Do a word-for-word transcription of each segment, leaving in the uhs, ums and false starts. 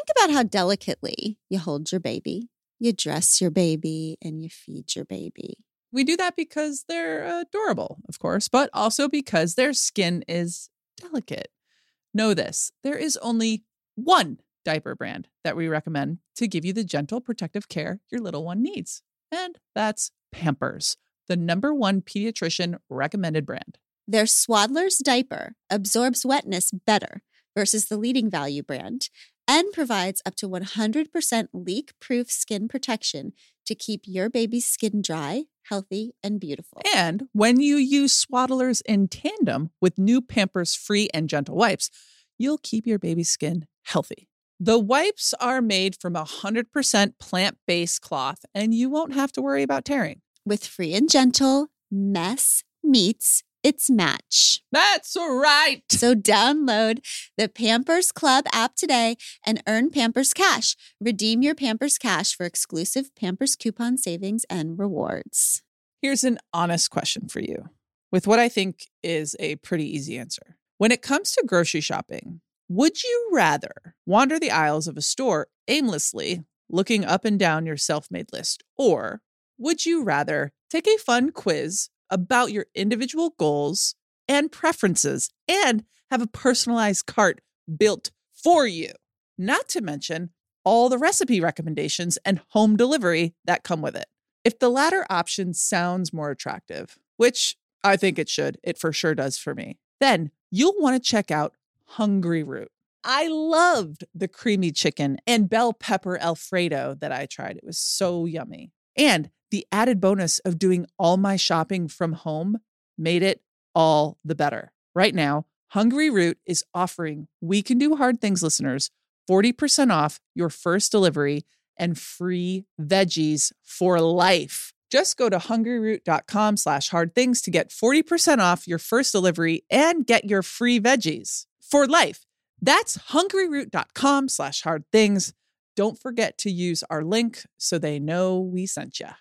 think about how delicately you hold your baby, you dress your baby, and you feed your baby. We do that because they're adorable, of course, but also because their skin is delicate. Know this, there is only one diaper brand that we recommend to give you the gentle protective care your little one needs. And that's Pampers, the number one pediatrician recommended brand. Their Swaddler's diaper absorbs wetness better versus the leading value brand and provides up to one hundred percent leak-proof skin protection to keep your baby's skin dry, healthy, and beautiful. And when you use Swaddlers in tandem with new Pampers Free and Gentle wipes, you'll keep your baby's skin healthy. The wipes are made from one hundred percent plant-based cloth, and you won't have to worry about tearing. With Free and Gentle, mess meets its match. That's right. So download the Pampers Club app today and earn Pampers Cash. Redeem your Pampers Cash for exclusive Pampers coupon savings and rewards. Here's an honest question for you, with what I think is a pretty easy answer. When it comes to grocery shopping, would you rather wander the aisles of a store aimlessly, looking up and down your self-made list, or would you rather take a fun quiz about your individual goals and preferences and have a personalized cart built for you? Not to mention all the recipe recommendations and home delivery that come with it. If the latter option sounds more attractive, which I think it should, it for sure does for me, then you'll want to check out Hungry Root. I loved the creamy chicken and bell pepper Alfredo that I tried. It was so yummy. And the added bonus of doing all my shopping from home made it all the better. Right now, Hungry Root is offering We Can Do Hard Things listeners forty percent off your first delivery and free veggies for life. Just go to hungryroot.com slash hard things to get forty percent off your first delivery and get your free veggies for life. That's hungryroot.com slash hard things. Don't forget to use our link so they know we sent you.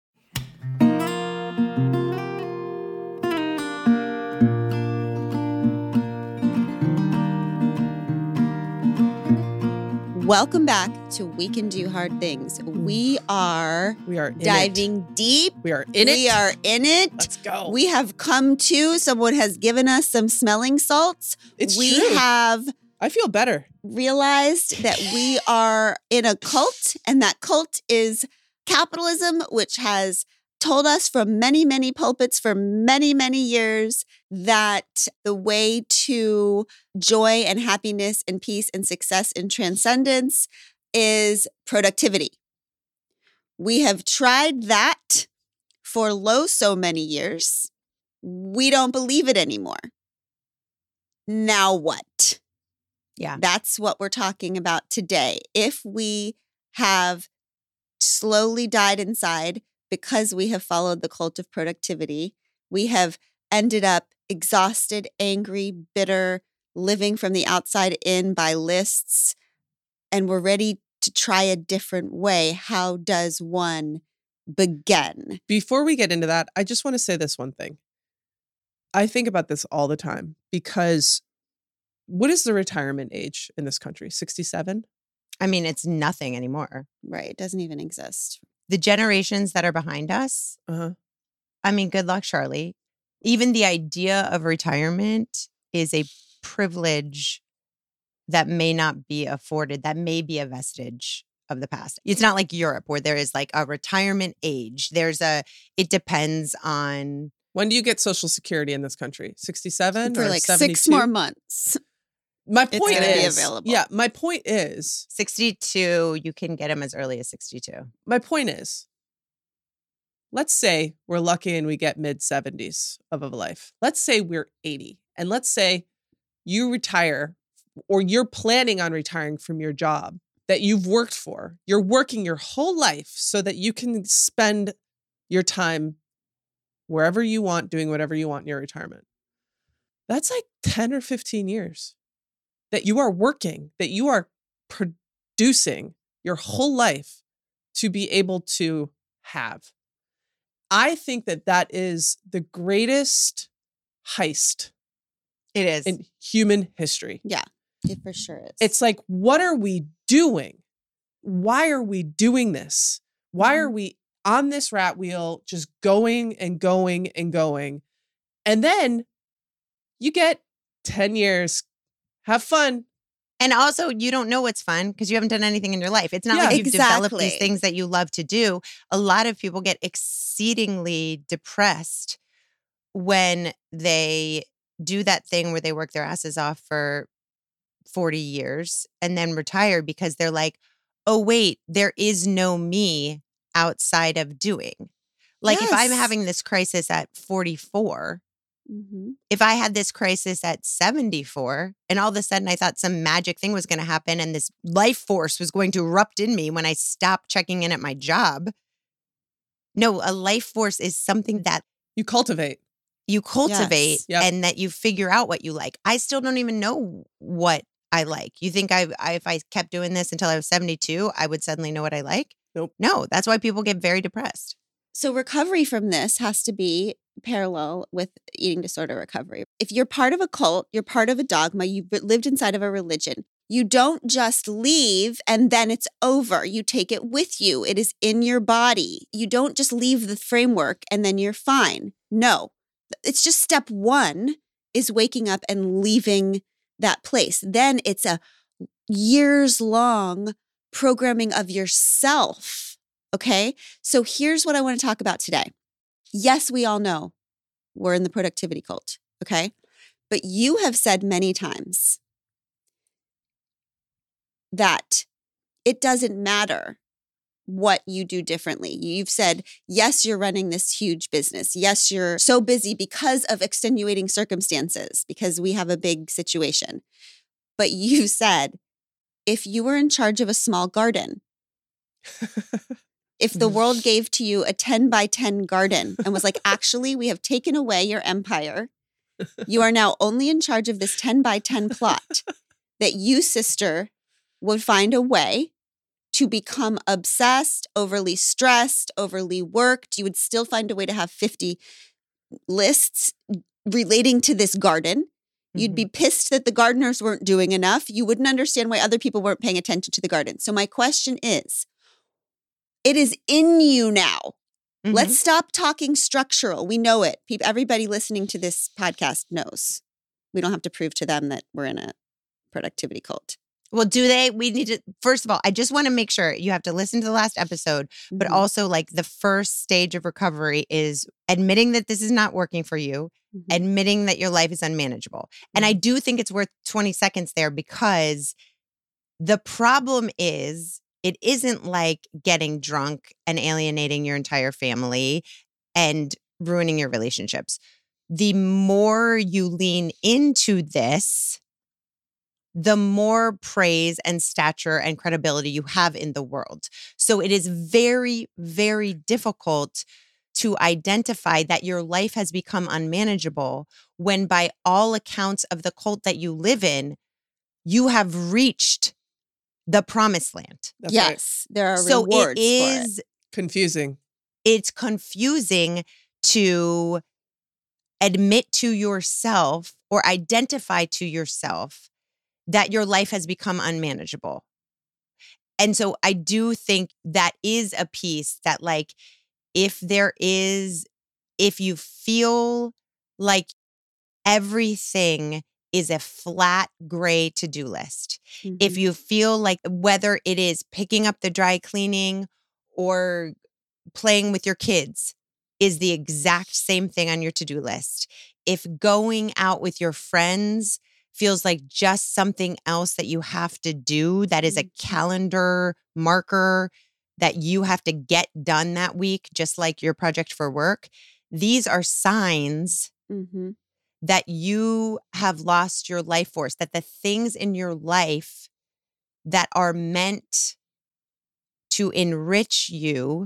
Welcome back to We Can Do Hard Things. We are, we are diving it. deep. We are in it. We are in it. Let's go. We have come to, someone has given us some smelling salts. It's we true. have I feel better. realized that we are in a cult, and that cult is capitalism, which has told us from many, many pulpits for many, many years that the way to joy and happiness and peace and success and transcendence is productivity. We have tried that for lo so many years. We don't believe it anymore. Now what? Yeah. That's what we're talking about today. If we have slowly died inside because we have followed the cult of productivity, we have ended up exhausted, angry, bitter, living from the outside in by lists, and we're ready to try a different way. How does one begin? Before we get into that, I just want to say this one thing. I think about this all the time because what is the retirement age in this country? sixty-seven? I mean, it's nothing anymore. Right. It doesn't even exist. The generations that are behind us, Uh-huh. I mean, good luck, Charlie. Even the idea of retirement is a privilege that may not be afforded, that may be a vestige of the past. It's not like Europe where there is like a retirement age. There's a, it depends on. When do you get Social Security in this country? sixty-seven For or like seventy-two? six more months. My It's point gonna be is, available. yeah, my point is, sixty-two, you can get them as early as sixty-two. my point is, let's say we're lucky and we get mid seventies of a life. Let's say we're eighty. And let's say you retire or you're planning on retiring from your job that you've worked for. You're working your whole life so that you can spend your time wherever you want, doing whatever you want in your retirement. That's like ten or fifteen years that you are working, that you are producing your whole life to be able to have. I think that that is the greatest heist It is. in human history. Yeah, it for sure is. It's like, what are we doing? Why are we doing this? Why are Mhm. we on this rat wheel just going and going and going? And then you get ten years. Have fun. And also, you don't know what's fun because you haven't done anything in your life. It's not Yeah. like you've developed these Exactly. things that you love to do. A lot of people get exceedingly depressed when they do that thing where they work their asses off for forty years and then retire because they're like, oh, wait, there is no me outside of doing. Like if I'm Yes. having this crisis at forty-four, Mhm. if I had this crisis at seventy-four and all of a sudden I thought some magic thing was going to happen and this life force was going to erupt in me when I stopped checking in at my job. No, a life force is something that You cultivate. you cultivate Yes. Yep. and that you figure out what you like. I still don't even know what I like. You think I, I if I kept doing this until I was seventy-two, I would suddenly know what I like? Nope. No, that's why people get very depressed. So recovery from this has to be parallel with eating disorder recovery. If you're part of a cult, you're part of a dogma, you've lived inside of a religion, you don't just leave and then it's over. You take it with you. It is in your body. You don't just leave the framework and then you're fine. No, it's just step one is waking up and leaving that place. Then it's a years long programming of yourself. Okay. So here's what I want to talk about today. Yes, we all know we're in the productivity cult. Okay. But you have said many times that it doesn't matter what you do differently. You've said, yes, you're running this huge business. Yes, you're so busy because of extenuating circumstances, because we have a big situation. But you said, if you were in charge of a small garden, if the world gave to you a ten by ten garden and was like, actually, we have taken away your empire. You are now only in charge of this ten by ten plot, that you, sister, would find a way to become obsessed, overly stressed, overly worked. You would still find a way to have fifty lists relating to this garden. You'd be pissed that the gardeners weren't doing enough. You wouldn't understand why other people weren't paying attention to the garden. So my question is, it is in you now. Mhm. Let's stop talking structural. We know it. People, everybody listening to this podcast knows. We don't have to prove to them that we're in a productivity cult. Well, do they? We need to, first of all, I just want to make sure you have to listen to the last episode, but Mhm. also like the first stage of recovery is admitting that this is not working for you, Mhm. admitting that your life is unmanageable. And I do think it's worth twenty seconds there because the problem is it isn't like getting drunk and alienating your entire family and ruining your relationships. The more you lean into this, the more praise and stature and credibility you have in the world. So it is very, very difficult to identify that your life has become unmanageable when by all accounts of the cult that you live in, you have reached the promised land. That's right. Yes, there are So rewards it is, Confusing. it's confusing to admit to yourself or identify to yourself that your life has become unmanageable. And so I do think that is a piece that, like, if there is, if you feel like everything is a flat gray to-do list, for it. if you feel like whether it is picking up the dry cleaning or playing with your kids is the exact same thing on your to-do list, if going out with your friends feels like just something else that you have to do, that is a calendar marker that you have to get done that week, just like your project for work, these are signs Mm-hmm. that you have lost your life force, that the things in your life that are meant to enrich you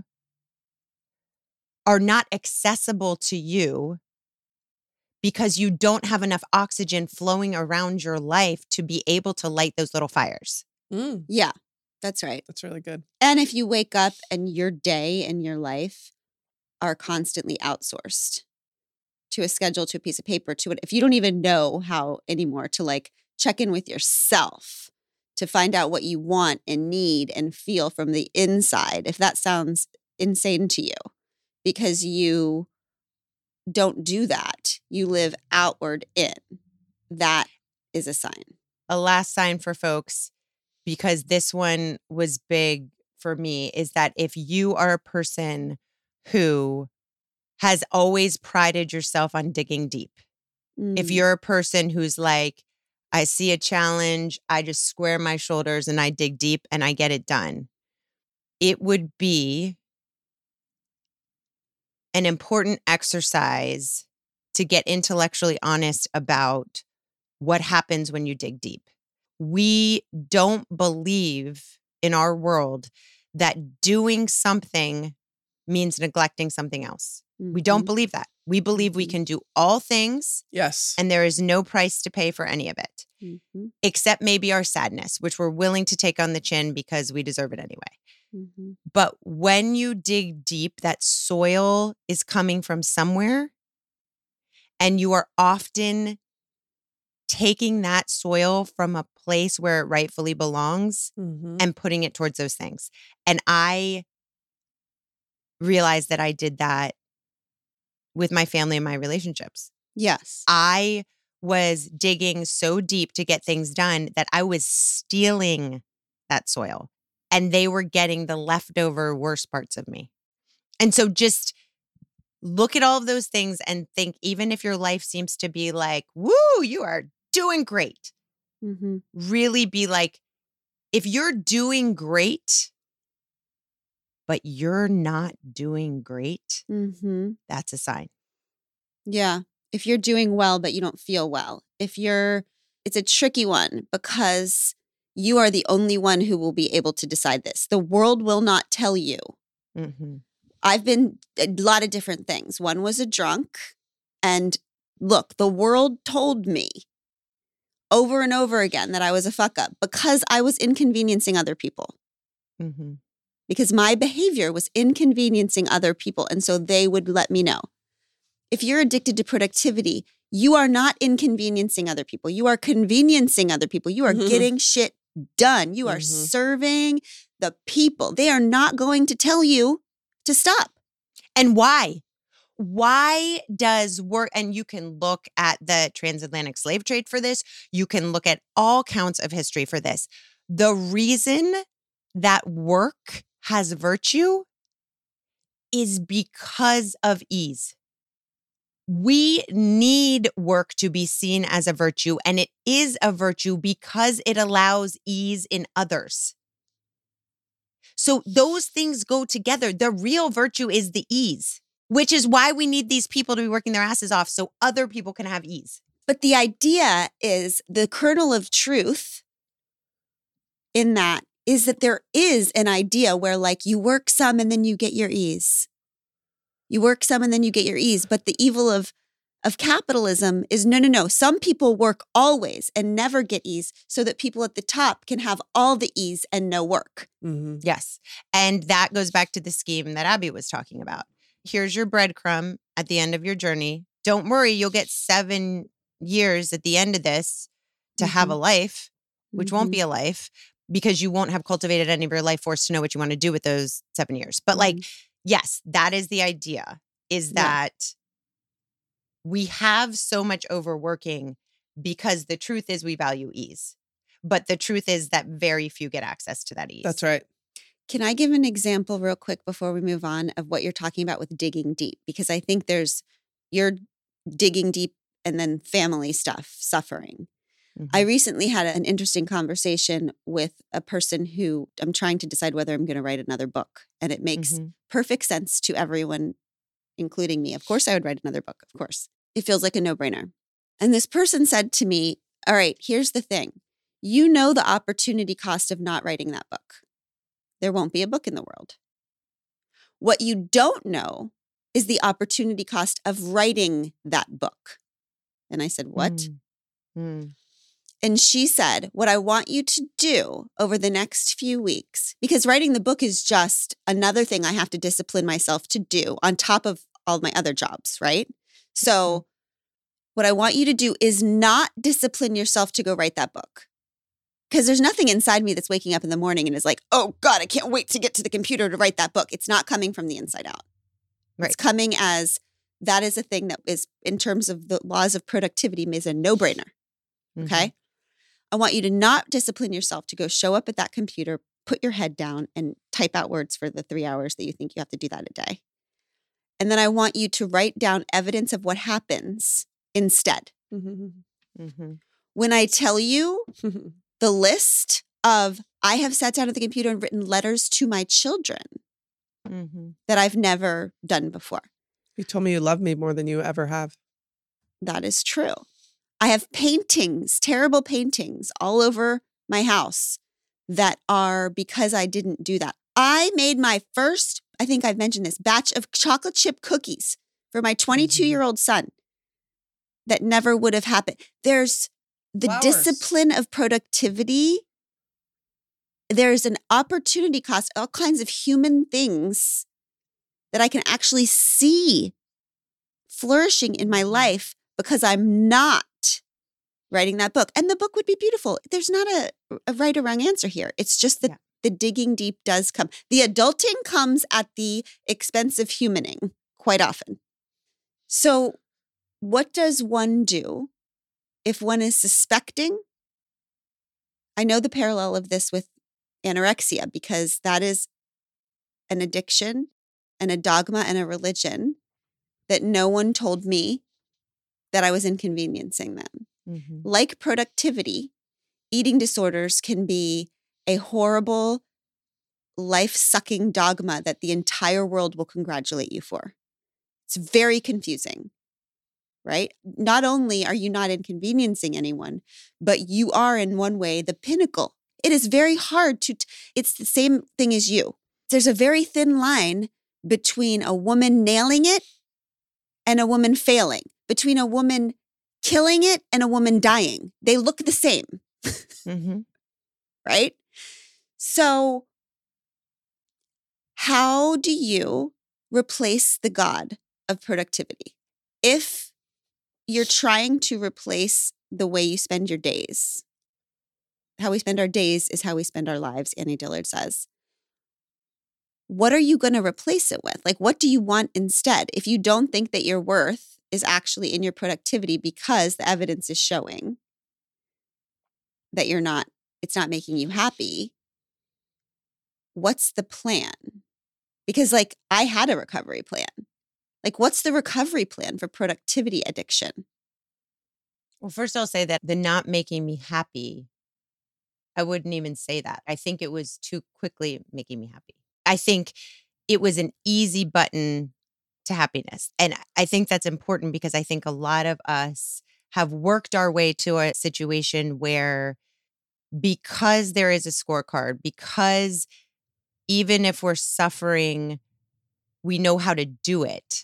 are not accessible to you because you don't have enough oxygen flowing around your life to be able to light those little fires. Mm, Yeah, that's right. that's really good. And if you wake up and your day and your life are constantly outsourced to a schedule, to a piece of paper, to it, if you don't even know how anymore to like check in with yourself, to find out what you want and need and feel from the inside, if that sounds insane to you, because you don't do that. You live outward in. That is a sign. A last sign for folks, because this one was big for me, is that if you are a person who has always prided yourself on digging deep, Mm. if you're a person who's like, I see a challenge, I just square my shoulders and I dig deep and I get it done, it would be an important exercise to get intellectually honest about what happens when you dig deep. We don't believe in our world that doing something means neglecting something else. We don't Mhm. believe that. We believe we Mhm. can do all things Yes. and there is no price to pay for any of it, Mhm. except maybe our sadness, which we're willing to take on the chin because we deserve it anyway. Mhm. But when you dig deep, that soil is coming from somewhere, and you are often taking that soil from a place where it rightfully belongs Mhm. and putting it towards those things. And I realized that I did that with my family and my relationships. Yes. I was digging so deep to get things done that I was stealing that soil, and they were getting the leftover worst parts of me. And so just look at all of those things and think, even if your life seems to be like, woo, you are doing great, Mhm. really be like, if you're doing great, but you're not doing great, Mhm. that's a sign. Yeah. If you're doing well, but you don't feel well, if you're, it's a tricky one because you are the only one who will be able to decide this. The world will not tell you. Mm-hmm. I've been a lot of different things. One was a drunk. And look, the world told me over and over again that I was a fuck up because I was inconveniencing other people. Mm-hmm. Because my behavior was inconveniencing other people. And so they would let me know. If you're addicted to productivity, you are not inconveniencing other people. You are conveniencing other people. You are Mhm. getting shit done. You are Mhm. serving the people. They are not going to tell you to stop. And why? Why does work, and you can look at the transatlantic slave trade for this, you can look at all counts of history for this. The reason that work has virtue is because of ease. We need work to be seen as a virtue, and it is a virtue because it allows ease in others. So those things go together. The real virtue is the ease, which is why we need these people to be working their asses off so other people can have ease. But the idea is the kernel of truth in that is that there is an idea where like you work some and then you get your ease. You work some and then you get your ease. But the evil of of capitalism is no, no, no. Some people work always and never get ease so that people at the top can have all the ease and no work. Mhm. Yes. And that goes back to the scheme that Abby was talking about. Here's your breadcrumb at the end of your journey. Don't worry, you'll get seven years at the end of this to have a life, which won't be a life because you won't have cultivated any of your life force to know what you want to do with those seven years. But like, yes, that is the idea, is Yeah. that we have so much overworking because the truth is we value ease. But the truth is that very few get access to that ease. That's right. Can I give an example real quick before we move on of what you're talking about with digging deep? Because I think there's, you're digging deep and then family stuff, suffering. Mhm. I recently had an interesting conversation with a person who I'm trying to decide whether I'm going to write another book. And it makes Mhm. perfect sense to everyone, including me. Of course, I would write another book. Of course. It feels like a no-brainer. And this person said to me, all right, here's the thing. You know the opportunity cost of not writing that book. There won't be a book in the world. What you don't know is the opportunity cost of writing that book. And I said, what? Mm. Mm. And she said, what I want you to do over the next few weeks, because writing the book is just another thing I have to discipline myself to do on top of all my other jobs, right? So what I want you to do is not discipline yourself to go write that book. Because there's nothing inside me that's waking up in the morning and is like, oh God, I can't wait to get to the computer to write that book. It's not coming from the inside out. Right. It's coming as that is a thing that is, in terms of the laws of productivity, is a no-brainer. Okay? Mm-hmm. I want you to not discipline yourself to go show up at that computer, put your head down, and type out words for the three hours that you think you have to do that a day. And then I want you to write down evidence of what happens instead. Mm-hmm. Mm-hmm. When I tell you the list of, I have sat down at the computer and written letters to my children Mm-hmm. that I've never done before. You told me you love me more than you ever have. That is true. I have paintings, terrible paintings all over my house that are because I didn't do that. I made my first, I think I've mentioned this, batch of chocolate chip cookies for my twenty-two-year-old son that never would have happened. There's the Flowers. discipline of productivity. There's an opportunity cost, all kinds of human things that I can actually see flourishing in my life because I'm not writing that book. And the book would be beautiful. There's not a, a right or wrong answer here. It's just that Yeah. the digging deep does come. The adulting comes at the expense of humaning quite often. So what does one do if one is suspecting? I know the parallel of this with anorexia because that is an addiction and a dogma and a religion that no one told me that I was inconveniencing them. Mm-hmm. Like productivity, eating disorders can be a horrible, life-sucking dogma that the entire world will congratulate you for. It's very confusing, right? Not only are you not inconveniencing anyone, but you are in one way the pinnacle. It is very hard to, t- it's the same thing as you. There's a very thin line between a woman nailing it and a woman failing, between a woman killing it and a woman dying. They look the same, Mm-hmm. right? So how do you replace the God of productivity? If you're trying to replace the way you spend your days, how we spend our days is how we spend our lives, Annie Dillard says. What are you going to replace it with? Like, what do you want instead? If you don't think that your worth is actually in your productivity because the evidence is showing that you're not, it's not making you happy, what's the plan? Because like I had a recovery plan. Like what's the recovery plan for productivity addiction? Well, first I'll say that the not making me happy, I wouldn't even say that. I think it was too quickly making me happy. I think it was an easy button to happiness. And I think that's important because I think a lot of us have worked our way to a situation where because there is a scorecard, because even if we're suffering, we know how to do it.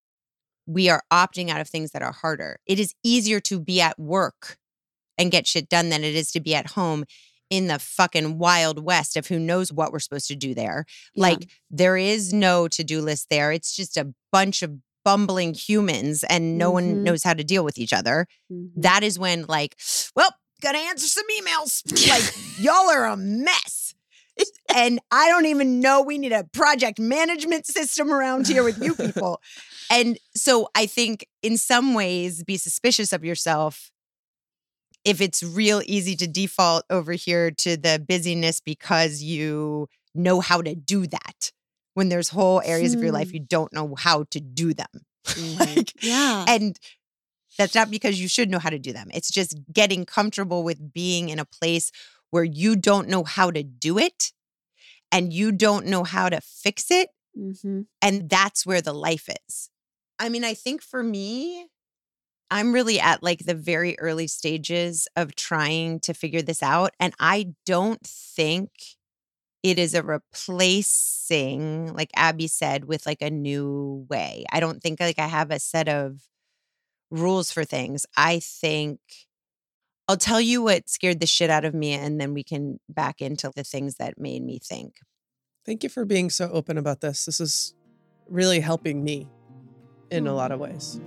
We are opting out of things that are harder. It is easier to be at work and get shit done than it is to be at home in the fucking wild west of who knows what we're supposed to do there. Yeah. Like there is no to-do list there. It's just a bunch of bumbling humans and no Mhm. one knows how to deal with each other. Mhm. That is when like, well, gotta answer some emails. Like y'all are a mess. And I don't even know we need a project management system around here with you people. And so I think in some ways, be suspicious of yourself if it's real easy to default over here to the busyness because you know how to do that. When there's whole areas of your life Hmm. you don't know how to do them. Mhm. Like, Yeah. and that's not because you should know how to do them. It's just getting comfortable with being in a place where you don't know how to do it and you don't know how to fix it. Mhm. And that's where the life is. I mean, I think for me, I'm really at like the very early stages of trying to figure this out. And I don't think it is a replacing, like Abby said, with like a new way. I don't think like I have a set of rules for things. I think I'll tell you what scared the shit out of me and then we can back into the things that made me think. Thank you for being so open about this. This is really helping me in a lot of ways.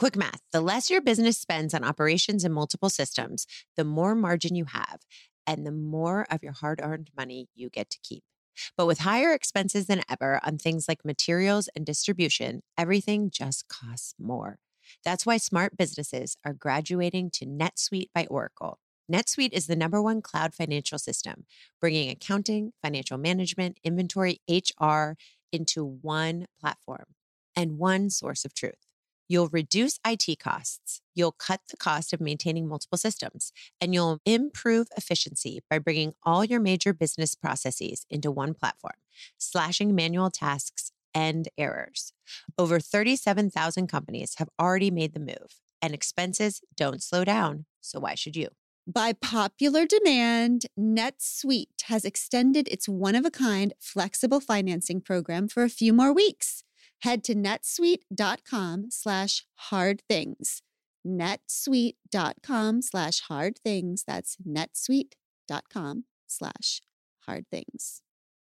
Quick math. The less your business spends on operations and multiple systems, the more margin you have and the more of your hard-earned money you get to keep. But with higher expenses than ever on things like materials and distribution, everything just costs more. That's why smart businesses are graduating to NetSuite by Oracle. NetSuite is the number one cloud financial system, bringing accounting, financial management, inventory, H R into one platform and one source of truth. You'll reduce I T costs, you'll cut the cost of maintaining multiple systems, and you'll improve efficiency by bringing all your major business processes into one platform, slashing manual tasks and errors. Over thirty-seven thousand companies have already made the move, and expenses don't slow down, so why should you? By popular demand, NetSuite has extended its one-of-a-kind flexible financing program for a few more weeks. Head to netsuite.com slash hard things. netsuite.com slash hard things. That's netsuite.com slash hard things.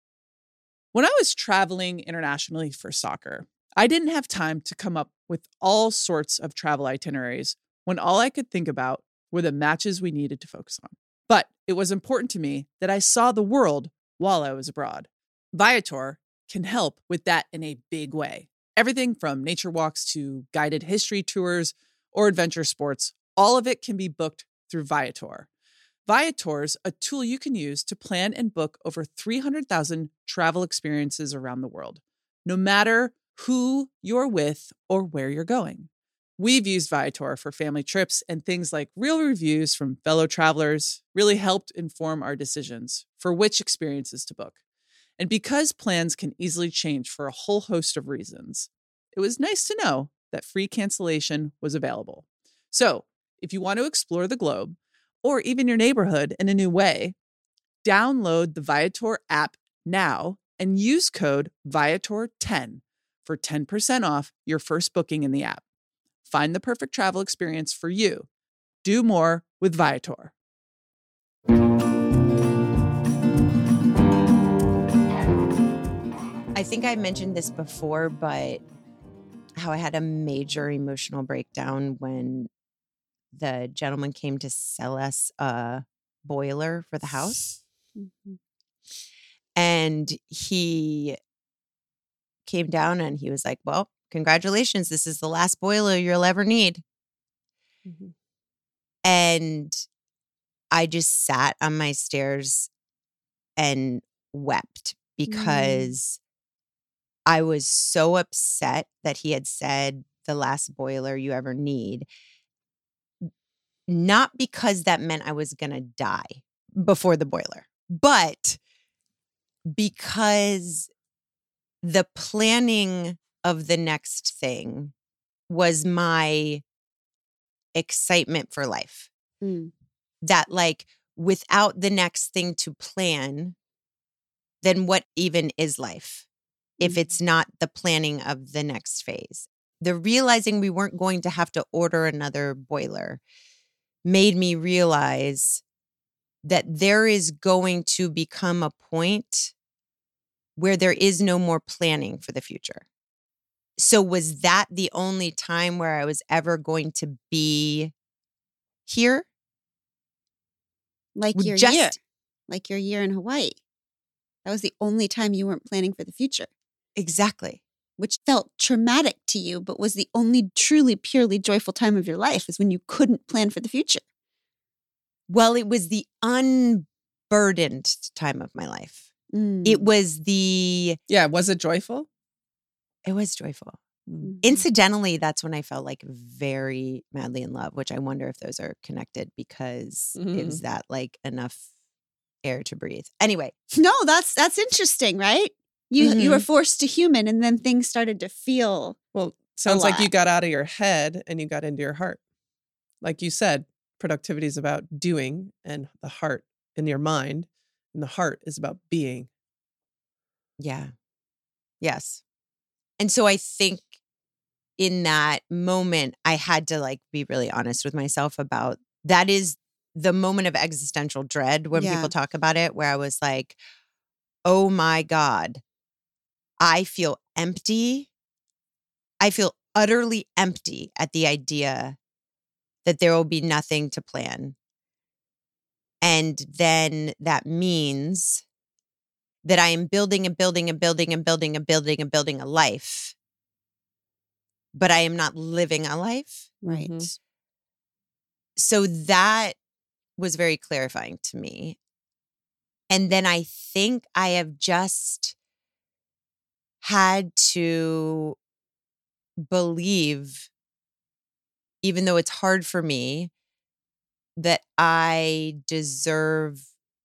When I was traveling internationally for soccer, I didn't have time to come up with all sorts of travel itineraries when all I could think about were the matches we needed to focus on. But it was important to me that I saw the world while I was abroad. Viator can help with that in a big way. Everything from nature walks to guided history tours or adventure sports, all of it can be booked through Viator. Viator's a tool you can use to plan and book over three hundred thousand travel experiences around the world, no matter who you're with or where you're going. We've used Viator for family trips, and things like real reviews from fellow travelers really helped inform our decisions for which experiences to book. And because plans can easily change for a whole host of reasons, it was nice to know that free cancellation was available. So if you want to explore the globe, or even your neighborhood in a new way, download the Viator app now and use code Viator ten for ten percent off your first booking in the app. Find the perfect travel experience for you. Do more with Viator. I think I mentioned this before, but how I had a major emotional breakdown when the gentleman came to sell us a boiler for the house. Mm-hmm. And he came down and he was like, well, congratulations. This is the last boiler you'll ever need. Mm-hmm. And I just sat on my stairs and wept because mm. I was so upset that he had said the last boiler you ever need. Not because that meant I was going to die before the boiler, but because the planning of the next thing was my excitement for life. Mm. That like without the next thing to plan, then what even is life if it's not the planning of the next phase? The realizing we weren't going to have to order another boiler made me realize that there is going to become a point where there is no more planning for the future. So was that the only time where I was ever going to be here? Like your Just, year. Like your year in Hawaii. That was the only time you weren't planning for the future. Exactly. Which felt traumatic to you, but was the only truly, purely joyful time of your life is when you couldn't plan for the future. Well, it was the unburdened time of my life. Mm. It was the... Yeah, was it joyful? It was joyful. Mm-hmm. Incidentally, that's when I felt like very madly in love, which I wonder if those are connected because Mm-hmm. is that like enough air to breathe? Anyway. No, that's that's interesting, right? You Mm-hmm. you were forced to human and then things started to feel. Well, sounds like lot. you got out of your head and you got into your heart. Like you said, productivity is about doing and the heart in your mind, and the heart is about being. Yeah. Yes. And so I think in that moment, I had to like be really honest with myself about that is the moment of existential dread when Yeah. people talk about it, where I was like, oh my God, I feel empty. I feel utterly empty at the idea that there will be nothing to plan. And then that means that I am building and building and building and building and building and building a life, but I am not living a life. Right. Mhm. So that was very clarifying to me. And then I think I have just had to believe, even though it's hard for me, that I deserve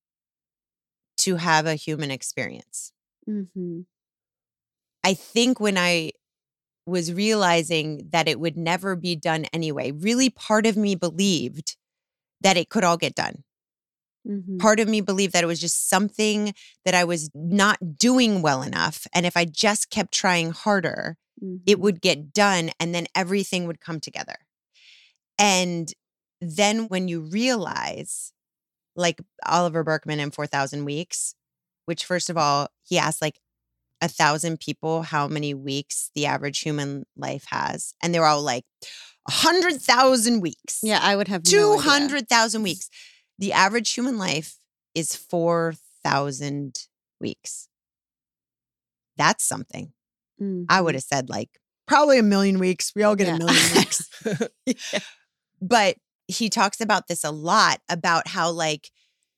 to have a human experience. Mm-hmm. I think when I was realizing that it would never be done anyway, really part of me believed that it could all get done. Mm-hmm. Part of me believed that it was just something that I was not doing well enough. And if I just kept trying harder, Mm-hmm. it would get done and then everything would come together. And then when you realize, like Oliver Burkeman in four thousand Weeks, which first of all, he asked like a thousand people how many weeks the average human life has. And they were all like, one hundred thousand weeks. Yeah, I would have no two idea. hundred thousand weeks. The average human life is four thousand weeks. That's something. Mm-hmm. I would have said like, probably a million weeks. We all get Yeah. a million weeks. Yeah. But he talks about this a lot, about how like,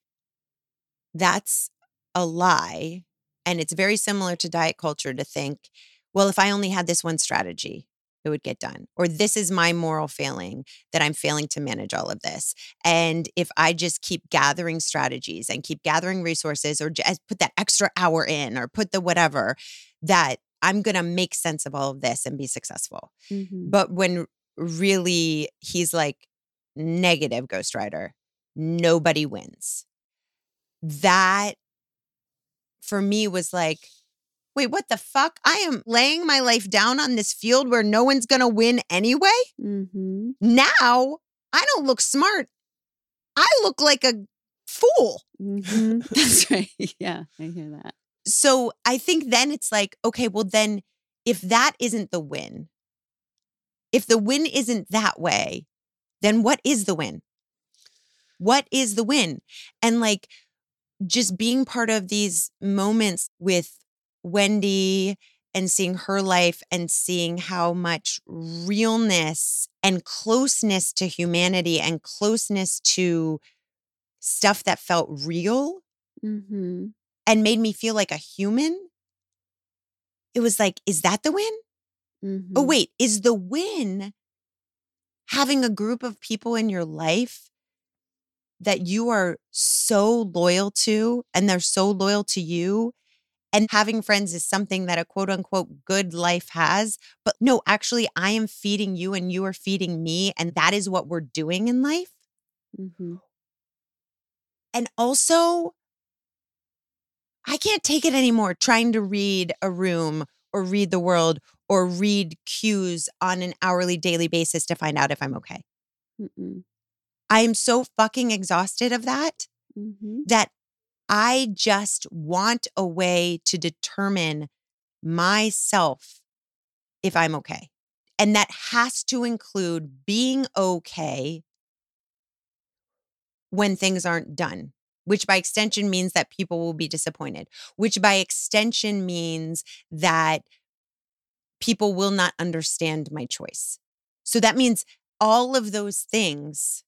that's a lie. And it's very similar to diet culture to think, well, if I only had this one strategy, it would get done. Or this is my moral failing, that I'm failing to manage all of this. And if I just keep gathering strategies and keep gathering resources, or just put that extra hour in, or put the whatever, that I'm going to make sense of all of this and be successful. Mm-hmm. But when really he's like, negative, ghostwriter, nobody wins. That for me was like, wait, what the fuck? I am laying my life down on this field where no one's going to win anyway? Mm-hmm. Now I don't look smart. I look like a fool. Mm-hmm. That's right. Yeah, I hear that. So I think then it's like, okay, well then if that isn't the win, if the win isn't that way, then what is the win? What is the win? And like just being part of these moments with Wendy and seeing her life and seeing how much realness and closeness to humanity and closeness to stuff that felt real Mm-hmm. and made me feel like a human. It was like, is that the win? Mm-hmm. Oh, wait, is the win having a group of people in your life that you are so loyal to and they're so loyal to you? And having friends is something that a quote unquote good life has. But no, actually, I am feeding you and you are feeding me. And that is what we're doing in life. Mm-hmm. And also, I can't take it anymore trying to read a room or read the world or read cues on an hourly, daily basis to find out if I'm okay. Mm-mm. I am so fucking exhausted of that, Mm-hmm. that I just want a way to determine myself if I'm okay. And that has to include being okay when things aren't done, which by extension means that people will be disappointed, which by extension means that people will not understand my choice. So that means all of those things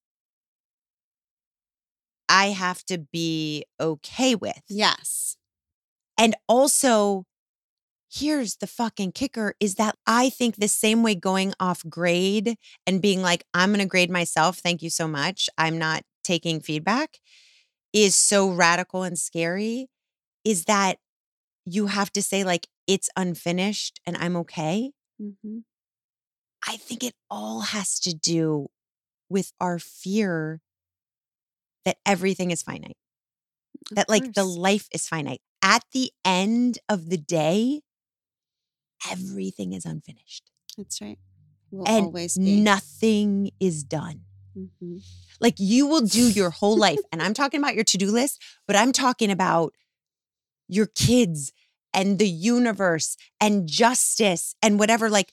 I have to be okay with. Yes. And also, here's the fucking kicker, is that I think the same way going off grade and being like, I'm going to grade myself, thank you so much, I'm not taking feedback, is so radical and scary, is that you have to say like, it's unfinished and I'm okay. Mm-hmm. I think it all has to do with our fear that everything is finite, Of that like the course. life is finite. At the end of the day, everything is unfinished That's right. Will and always be. nothing is done. Mm-hmm. Like you will do your whole life. And I'm talking about your to-do list, but I'm talking about your kids and the universe and justice and whatever. Like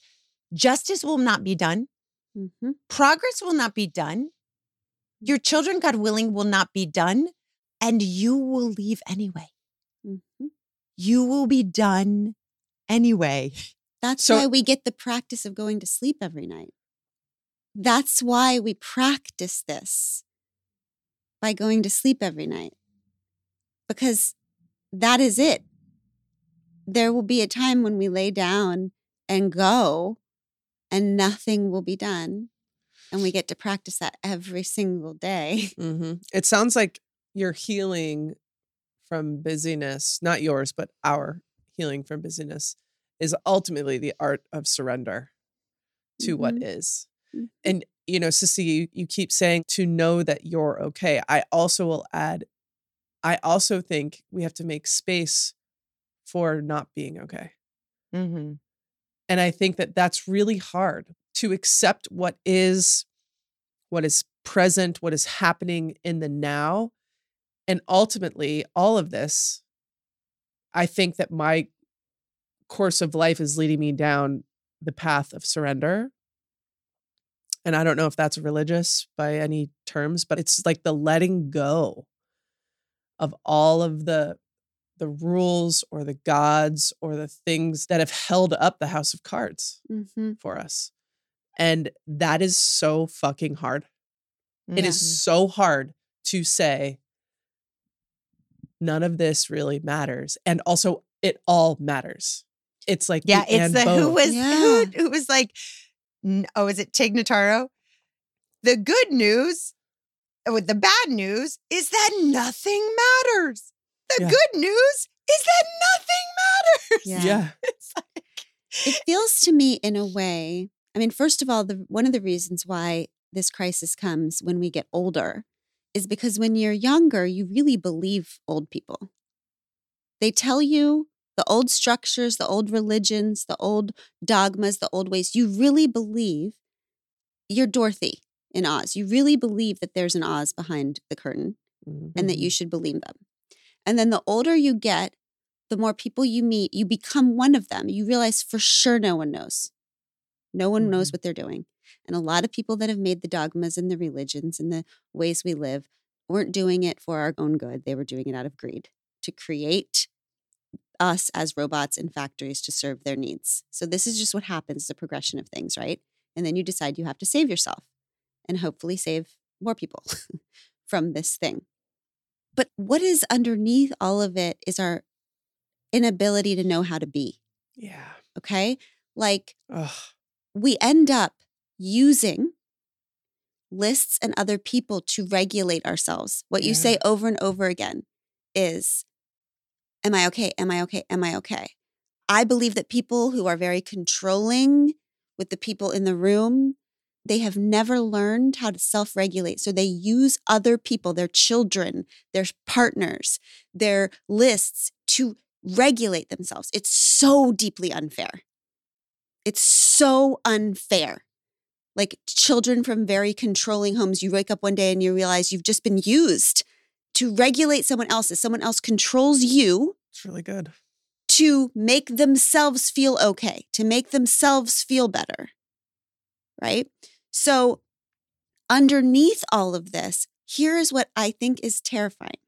justice will not be done. Mm-hmm. Progress will not be done. Your children, God willing, will not be done. And you will leave anyway. Mm-hmm. You will be done anyway. That's So- why we get the practice of going to sleep every night. That's why we practice this by going to sleep every night. Because that is it. There will be a time when we lay down and go and nothing will be done. And we get to practice that every single day. Mm-hmm. It sounds like you're healing from busyness, not yours, but our healing from busyness is ultimately the art of surrender to what Mhm. is. Mhm. And, you know, Sissy, you, you keep saying to know that you're okay. I also will add, I also think we have to make space for not being okay. Mm-hmm. And I think that that's really hard to accept what is, what is present, what is happening in the now. And ultimately, all of this, I think that my course of life is leading me down the path of surrender. And I don't know if that's religious by any terms, but it's like the letting go of all of the the rules or the gods or the things that have held up the house of cards Mm-hmm. for us. And that is so fucking hard. It Yeah. is so hard to say none of this really matters. And also it all matters. It's like Yeah, the it's and the who both. was Yeah. who who was like, n- oh, is it Tig Notaro? The good news with the bad news is that nothing matters. The Yeah. good news is that nothing matters. Yeah. Yeah. It's like, It feels to me in a way, I mean, first of all, the one of the reasons why this crisis comes when we get older is because when you're younger, you really believe old people. They tell you the old structures, the old religions, the old dogmas, the old ways. You really believe you're Dorothy in Oz. You really believe that there's an Oz behind the curtain Mhm. and that you should believe them. And then the older you get, the more people you meet, you become one of them. You realize for sure no one knows. No one knows Mhm. what they're doing. And a lot of people that have made the dogmas and the religions and the ways we live weren't doing it for our own good. They were doing it out of greed to create us as robots in factories to serve their needs. So this is just what happens, the progression of things, right? And then you decide you have to save yourself and hopefully save more people from this thing. But what is underneath all of it is our inability to know how to be, Yeah. okay? Like Ugh. we end up using lists and other people to regulate ourselves. What you say Yeah. over and over again is, am I okay? Am I okay? Am I okay? I believe that people who are very controlling with the people in the room, they have never learned how to self-regulate. So they use other people, their children, their partners, their lists to regulate themselves. It's so deeply unfair. It's so unfair. Like children from very controlling homes, you wake up one day and you realize you've just been used to regulate someone else. As someone else controls you It's really good. to make themselves feel okay, to make themselves feel better, right? So underneath all of this, here is what I think is terrifying.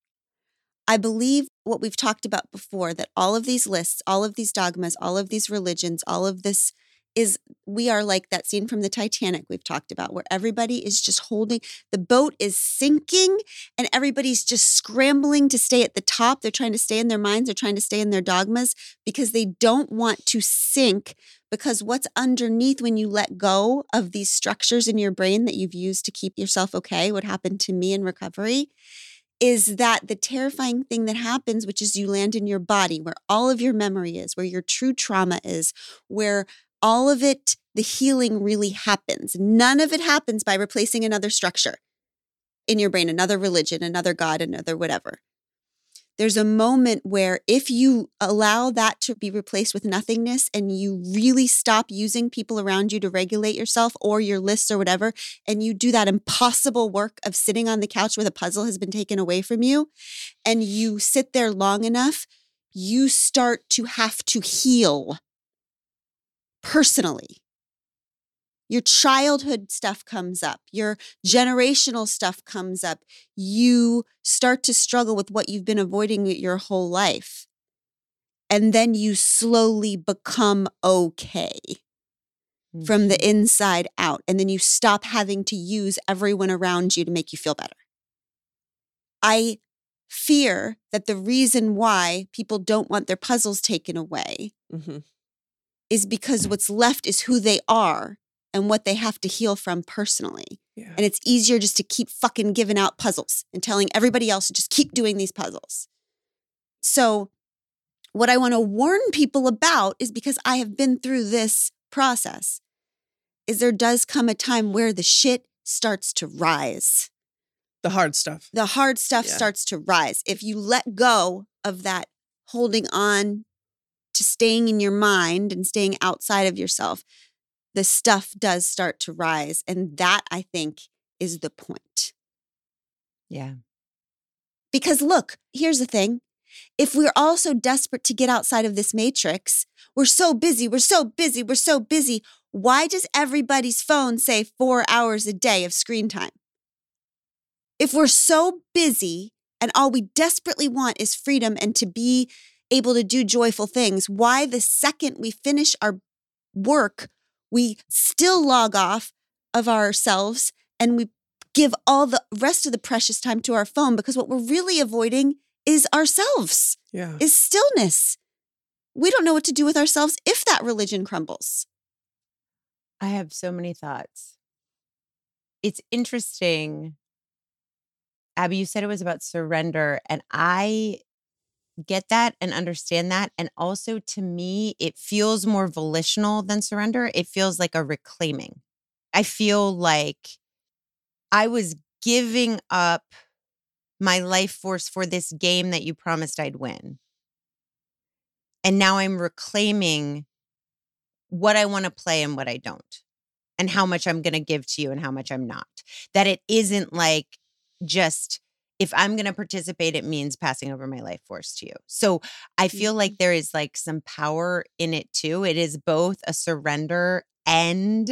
I believe what we've talked about before, that all of these lists, all of these dogmas, all of these religions, all of this is, we are like that scene from the Titanic we've talked about, where everybody is just holding, the boat is sinking and everybody's just scrambling to stay at the top. They're trying to stay in their minds. They're trying to stay in their dogmas because they don't want to sink, because what's underneath when you let go of these structures in your brain that you've used to keep yourself okay, what happened to me in recovery, is that the terrifying thing that happens, which is you land in your body where all of your memory is, where your true trauma is, where all of it, the healing really happens. None of it happens by replacing another structure in your brain, another religion, another God, another whatever. There's a moment where if you allow that to be replaced with nothingness and you really stop using people around you to regulate yourself or your lists or whatever, and you do that impossible work of sitting on the couch where the puzzle has been taken away from you, and you sit there long enough, you start to have to heal personally. Your childhood stuff comes up. Your generational stuff comes up. You start to struggle with what you've been avoiding your whole life. And then you slowly become okay mm-hmm. from the inside out. And then you stop having to use everyone around you to make you feel better. I fear that the reason why people don't want their puzzles taken away mm-hmm. is because what's left is who they are and what they have to heal from personally. Yeah. And it's easier just to keep fucking giving out puzzles and telling everybody else to just keep doing these puzzles. So what I want to warn people about is, because I have been through this process, is there does come a time where the shit starts to rise. The hard stuff. The hard stuff yeah. starts to rise. If you let go of that holding on to staying in your mind and staying outside of yourself, the stuff does start to rise. And that, I think, is the point. Yeah. Because look, here's the thing. If we're all so desperate to get outside of this matrix, we're so busy, we're so busy, we're so busy. Why does everybody's phone say four hours a day of screen time? If we're so busy and all we desperately want is freedom and to be able to do joyful things, why the second we finish our work, we still log off of ourselves and we give all the rest of the precious time to our phone? Because what we're really avoiding is ourselves, yeah. is stillness. We don't know what to do with ourselves if that religion crumbles. I have so many thoughts. It's interesting. Abby, you said it was about surrender, and I get that and understand that. And also, to me, it feels more volitional than surrender. It feels like a reclaiming. I feel like I was giving up my life force for this game that you promised I'd win. And now I'm reclaiming what I want to play and what I don't, and how much I'm going to give to you and how much I'm not. That it isn't like just, if I'm going to participate, it means passing over my life force to you. So I feel like there is like some power in it too. It is both a surrender and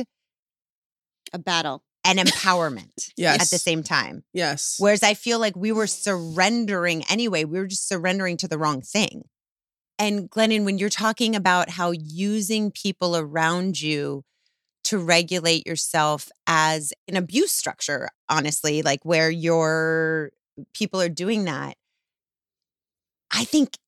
a battle. And empowerment yes. at the same time. Yes. Whereas I feel like we were surrendering anyway. We were just surrendering to the wrong thing. And Glennon, when you're talking about how using people around you to regulate yourself as an abuse structure, honestly, like where your people are doing that, I think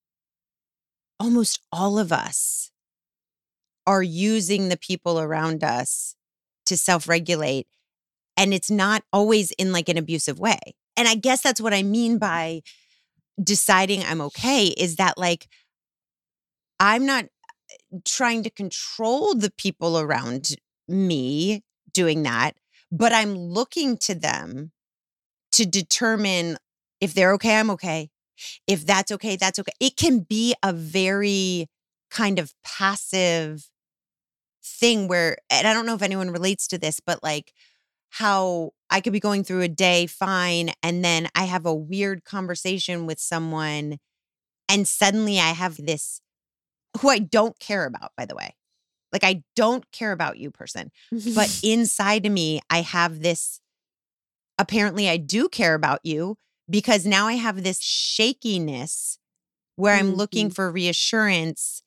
almost all of us are using the people around us to self-regulate. And it's not always in like an abusive way. And I guess that's what I mean by deciding I'm okay, is that like, I'm not trying to control the people around me doing that, but I'm looking to them to determine if they're okay, I'm okay. If that's okay, that's okay. It can be a very kind of passive thing where, and I don't know if anyone relates to this, but like how I could be going through a day fine, and then I have a weird conversation with someone, and suddenly I have this, who I don't care about, by the way. Like, I don't care about you, person. But inside of me, I have this, apparently I do care about you, because now I have this shakiness where I'm mm-hmm. looking for reassurance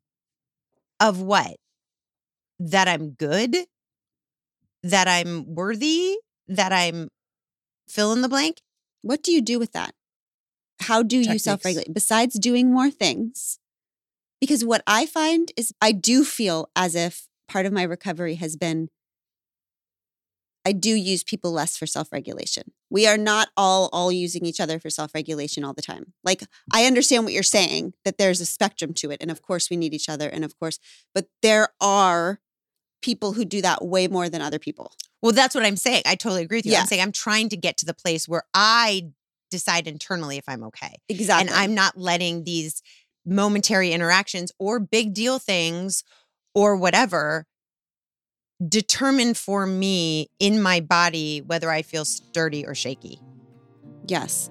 of what? That I'm good, that I'm worthy, that I'm fill in the blank. What do you do with that? How do Techniques. You self-regulate? Besides doing more things? Because what I find is I do feel as if part of my recovery has been, I do use people less for self-regulation. We are not all all using each other for self-regulation all the time. Like, I understand what you're saying, that there's a spectrum to it. And of course we need each other. And of course, but there are people who do that way more than other people. Well, that's what I'm saying. I totally agree with you. Yeah. I'm saying I'm trying to get to the place where I decide internally if I'm okay. Exactly. And I'm not letting these momentary interactions or big deal things or whatever determine for me in my body whether I feel sturdy or shaky. Yes.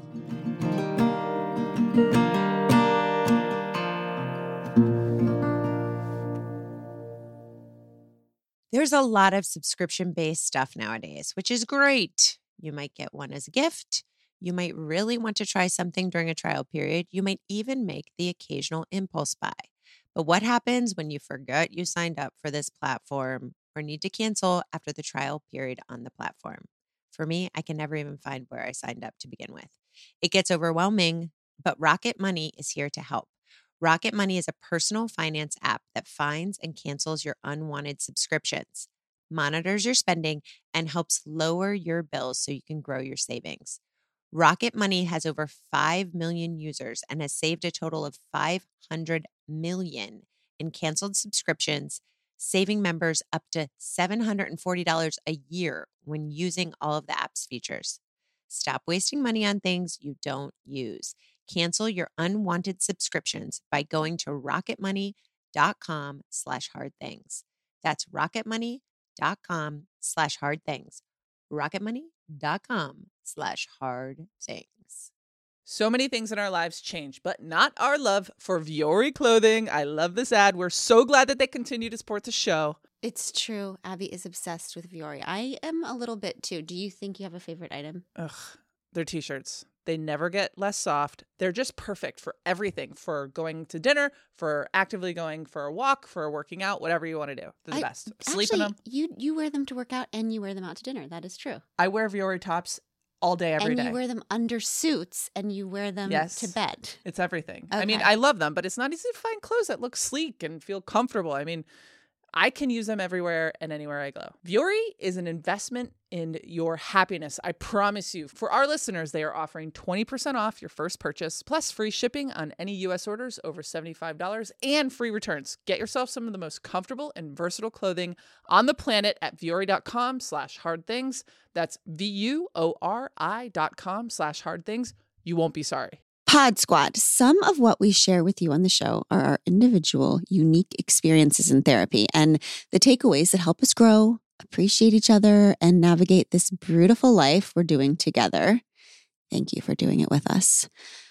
There There's a lot of subscription-based stuff nowadays, which is great. You might get one as a gift. You might really want to try something during a trial period. You might even make the occasional impulse buy. But what happens when you forget you signed up for this platform or need to cancel after the trial period on the platform? For me, I can never even find where I signed up to begin with. It gets overwhelming, but Rocket Money is here to help. Rocket Money is a personal finance app that finds and cancels your unwanted subscriptions, monitors your spending, and helps lower your bills so you can grow your savings. Rocket Money has over five million users and has saved a total of five hundred million in canceled subscriptions, saving members up to seven hundred forty dollars a year when using all of the app's features. Stop wasting money on things you don't use. Cancel your unwanted subscriptions by going to rocketmoney.com slash hard things. That's rocketmoney.com slash hard things. rocketmoney.com slash hard things. So many things in our lives change, but not our love for Vuori clothing. I love this ad. We're so glad that they continue to support the show. It's true. Abby is obsessed with Vuori. I am a little bit too. Do you think you have a favorite item? Ugh, they're t-shirts. They never get less soft. They're just perfect for everything, for going to dinner, for actively going for a walk, for working out, whatever you want to do. They're the I, best. Sleep actually, in them. You, you wear them to work out and you wear them out to dinner. That is true. I wear Vuori tops all day, every and day. you wear them under suits and you wear them Yes. to bed. It's everything. I mean, Okay. I love them, but it's not easy to find clothes that look sleek and feel comfortable. I mean, I can use them everywhere and anywhere I go. Vuori is an investment in your happiness. I promise you. For our listeners, they are offering twenty percent off your first purchase, plus free shipping on any U S orders over seventy-five dollars and free returns. Get yourself some of the most comfortable and versatile clothing on the planet at vuori.com slash hard things. That's V-U-O-R-I dot com slash hard things. You won't be sorry. Pod Squad. Some of what we share with you on the show are our individual, unique experiences in therapy and the takeaways that help us grow, appreciate each other, and navigate this beautiful life we're doing together. Thank you for doing it with us.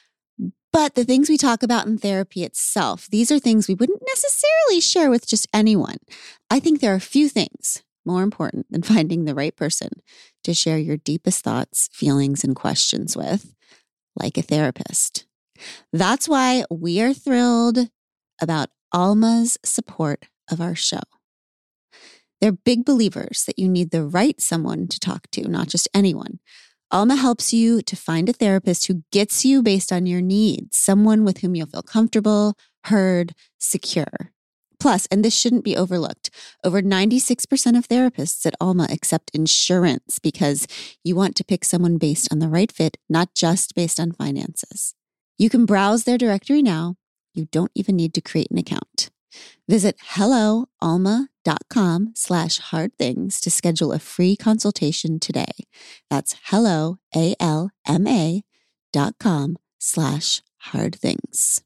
But the things we talk about in therapy itself, these are things we wouldn't necessarily share with just anyone. I think there are few things more important than finding the right person to share your deepest thoughts, feelings, and questions with, like a therapist. That's why we are thrilled about Alma's support of our show. They're big believers that you need the right someone to talk to, not just anyone. Alma helps you to find a therapist who gets you based on your needs, someone with whom you'll feel comfortable, heard, secure. Plus, and this shouldn't be overlooked, over ninety-six percent of therapists at Alma accept insurance because you want to pick someone based on the right fit, not just based on finances. You can browse their directory now. You don't even need to create an account. Visit helloalma.com slash hard things to schedule a free consultation today. That's hello, A-L-M-A dot com slash hard things.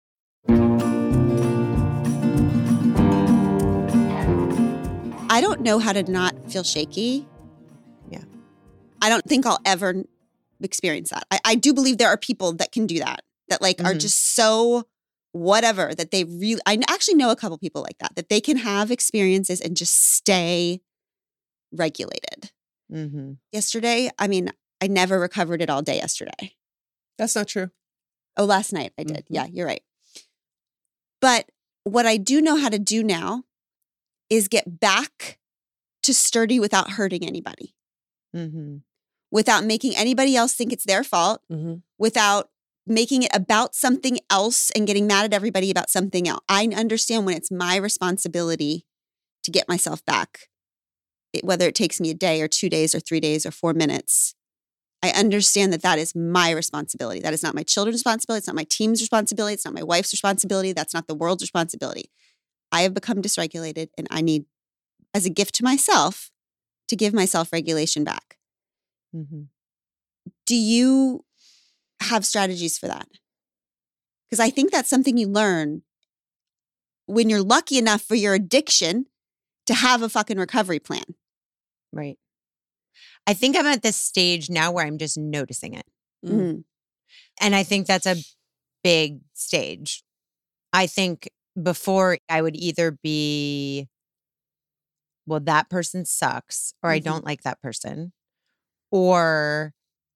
I don't know how to not feel shaky. Yeah. I don't think I'll ever experience that. I, I do believe there are people that can do that, that like are Mhm. just so whatever that they really, I actually know a couple people like that, that they can have experiences and just stay regulated. Mm-hmm. Yesterday, I mean, I never recovered it all day yesterday. That's not true. Oh, last night I did. Mhm. Yeah, you're right. But what I do know how to do now is get back to sturdy without hurting anybody, Mm-hmm. without making anybody else think it's their fault, Mm-hmm. without making it about something else and getting mad at everybody about something else. I understand when it's my responsibility to get myself back, it, whether it takes me a day or two days or three days or four minutes. I understand that that is my responsibility. That is not my children's responsibility. It's not my team's responsibility. It's not my wife's responsibility. That's not the world's responsibility. I have become dysregulated and I need, as a gift to myself, to give myself regulation back. Mm-hmm. Do you have strategies for that? Because I think that's something you learn when you're lucky enough for your addiction to have a fucking recovery plan. Right. I think I'm at this stage now where I'm just noticing it. Mm. And I think that's a big stage. I think before I would either be well, that person sucks, or I Mhm. don't like that person, or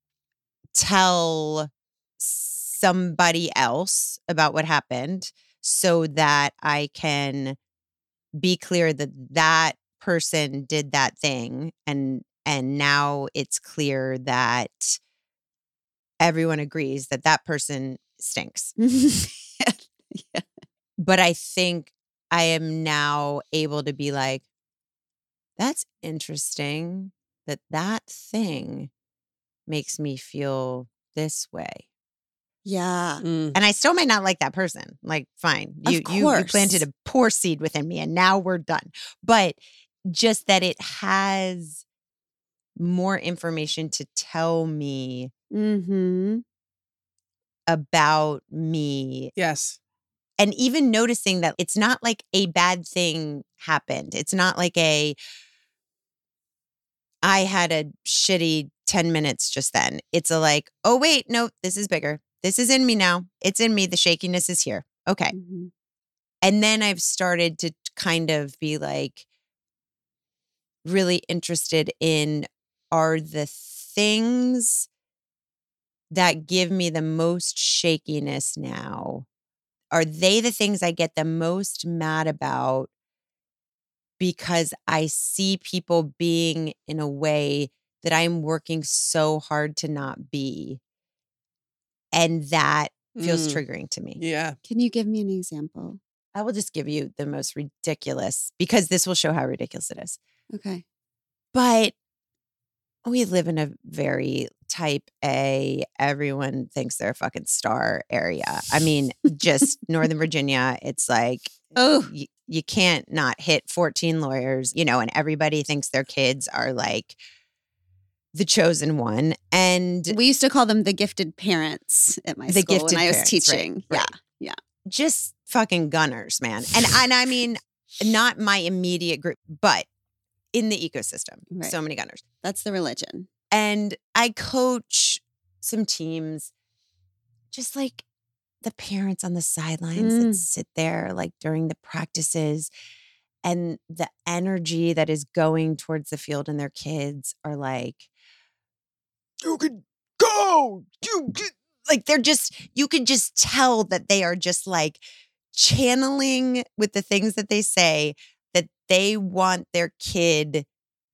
tell somebody else about what happened so that I can be clear that that person did that thing. And, and now it's clear that everyone agrees that that person stinks. Yeah. But I think I am now able to be like, that's interesting that that thing makes me feel this way. Yeah. Mm. And I still might not like that person. Like, fine. Of You you you planted course. a poor seed within me and now we're done. But just that it has more information to tell me Mm-hmm. about me. Yes. And even noticing that it's not like a bad thing happened. It's not like a, I had a shitty ten minutes just then. It's a like, oh, wait, no, this is bigger. This is in me now. It's in me. The shakiness is here. Okay. Mm-hmm. And then I've started to kind of be like really interested in, are the things that give me the most shakiness now, are they the things I get the most mad about because I see people being in a way that I'm working so hard to not be? And that feels Mm. triggering to me. Yeah. Can you give me an example? I will just give you the most ridiculous, because this will show how ridiculous it is. Okay. But we live in a very type A, everyone thinks they're a fucking star area. I mean, just Northern Virginia, it's like, Oh, you, you can't not hit fourteen lawyers, you know, and everybody thinks their kids are like the chosen one. And we used to call them the gifted parents at my The school gifted when I was parents, right, teaching. right. Yeah. just fucking gunners, man. And, and I mean, not my immediate group, but in the ecosystem, Right. so many gunners. That's the religion. And I coach some teams, just like the parents on the sidelines that Mm. sit there like during the practices, and the energy that is going towards the field and their kids are like, you could go, you could, like they're just, you could just tell that they are just like channeling with the things that they say, that they want their kid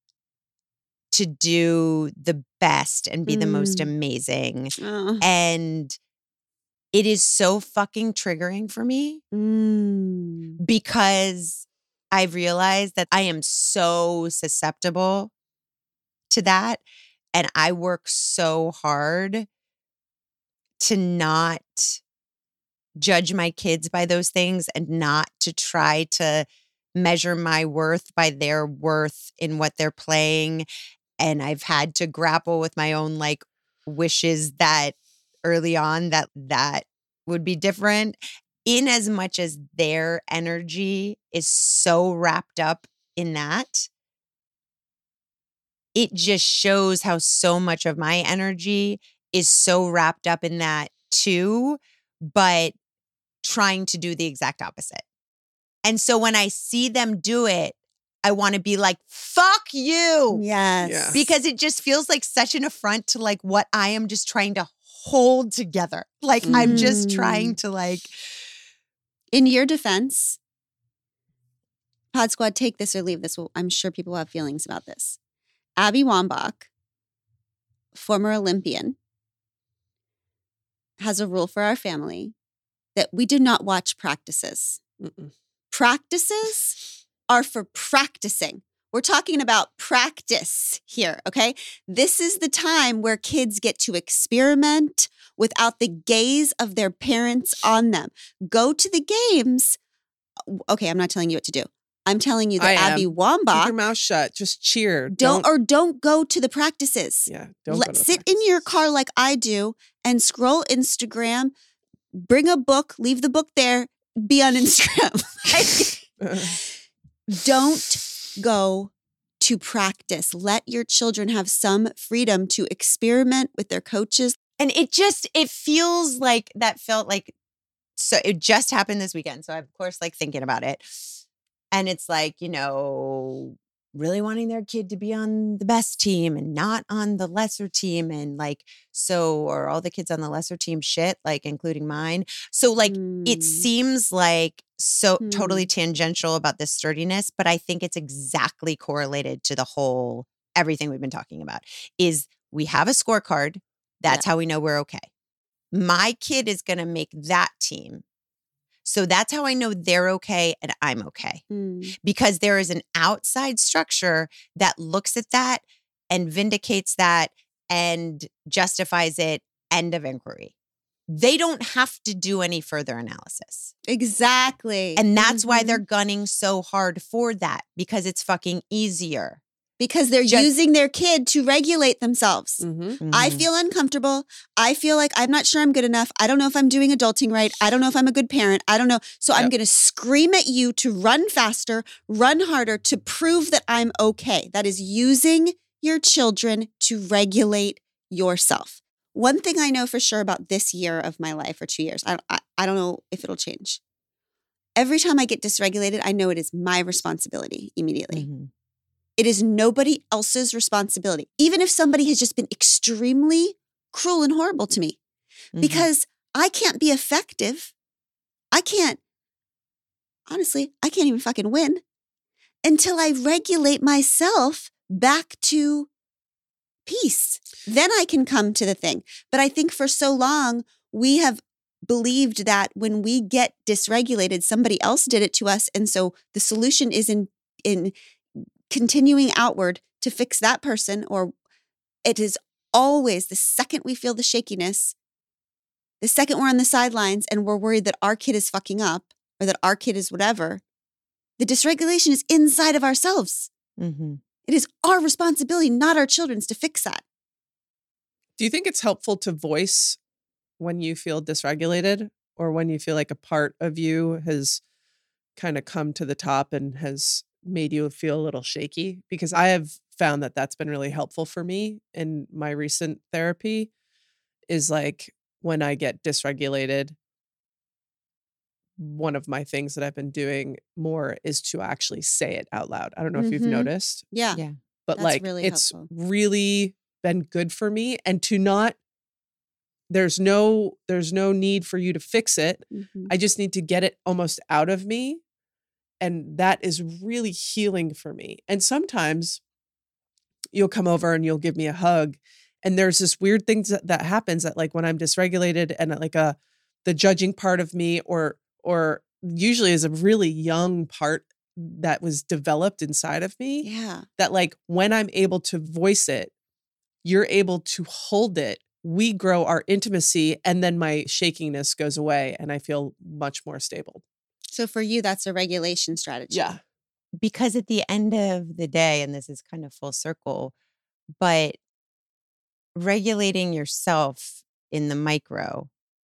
to do the best and be the most Mm. amazing. Oh. And it is so fucking triggering for me Mm. because I've realized that I am so susceptible to that. And I work so hard to not judge my kids by those things and not to try to measure my worth by their worth in what they're playing. And I've had to grapple with my own like wishes that early on that that would be different, in as much as their energy is so wrapped up in that. It just shows how so much of my energy is so wrapped up in that too, but trying to do the exact opposite. And so when I see them do it, I want to be like, fuck you. Yes. Yeah. Because it just feels like such an affront to like what I am just trying to hold together. Like I'm just Mm. trying to like, In your defense, Pod Squad, take this or leave this. Well, I'm sure people have feelings about this. Abby Wambach, former Olympian, has a rule for our family that we do not watch practices. Mm-mm. Practices are for practicing. We're talking about practice here, okay? This is the time where kids get to experiment without the gaze of their parents on them. Go to the games. Okay, I'm not telling you what to do. I'm telling you that I am. Abby Keep Wambach, your mouth shut. Just cheer. don't, or don't go to the practices. yeah. Don't Let, go to the sit in your practices. car like I do and scroll Instagram, bring a book, leave the book there, be on Instagram. Don't go to practice. Let your children have some freedom to experiment with their coaches. and it just, it feels like that felt like, so it just happened this weekend. So I'm of course like thinking about it. And it's like, you know, really wanting their kid to be on the best team and not on the lesser team. And like, so are all the kids on the lesser team shit, like including mine. So like, it Mm. seems like so Hmm. totally tangential about this sturdiness, but I think it's exactly correlated to the whole, everything we've been talking about is we have a scorecard. That's how we know we're okay. My kid is going to make that team. So that's how I know they're okay and I'm okay. Mm. Because there is an outside structure that looks at that and vindicates that and justifies it. End of inquiry. They don't have to do any further analysis. Exactly. And that's why Mhm. they're gunning so hard for that, because it's fucking easier. Because they're Just- using their kid to regulate themselves. Mm-hmm. I Mhm. feel uncomfortable. I feel like I'm not sure I'm good enough. I don't know if I'm doing adulting right. I don't know if I'm a good parent. I don't know. So I'm Yep. going to scream at you to run faster, run harder to prove that I'm okay. That is using your children to regulate yourself. One thing I know for sure about this year of my life or two years, I, I, I don't know if it'll change. Every time I get dysregulated, I know it is my responsibility immediately. Mhm. It is nobody else's responsibility, even if somebody has just been extremely cruel and horrible to me, Mhm. because I can't be effective. I can't, honestly, I can't even fucking win until I regulate myself back to peace. Then I can come to the thing. But I think for so long, we have believed that when we get dysregulated, somebody else did it to us. And so the solution is in, in continuing outward to fix that person, or it is always the second we feel the shakiness, the second we're on the sidelines and we're worried that our kid is fucking up or that our kid is whatever, the dysregulation is inside of ourselves. Mhm. It is our responsibility, not our children's, to fix that. Do you think it's helpful to voice when you feel dysregulated or when you feel like a part of you has kind of come to the top and has made you feel a little shaky? Because I have found that that's been really helpful for me in my recent therapy, is like when I get dysregulated, one of my things that I've been doing more is to actually say it out loud. I don't know if you've Mhm. noticed, Yeah. Yeah. but That's like really it's helpful. really been good for me. And to not, there's no, there's no need for you to fix it. Mhm. I just need to get it almost out of me. And that is really healing for me. And sometimes you'll come over and you'll give me a hug. And there's this weird thing that, that happens that like when I'm dysregulated and like a, the judging part of me or, or usually is a really young part that was developed inside of me, Yeah. that like when I'm able to voice it, you're able to hold it. We grow our intimacy and then my shakiness goes away and I feel much more stable. So for you, that's a regulation strategy. Yeah. Because at the end of the day, and this is kind of full circle, but regulating yourself in the micro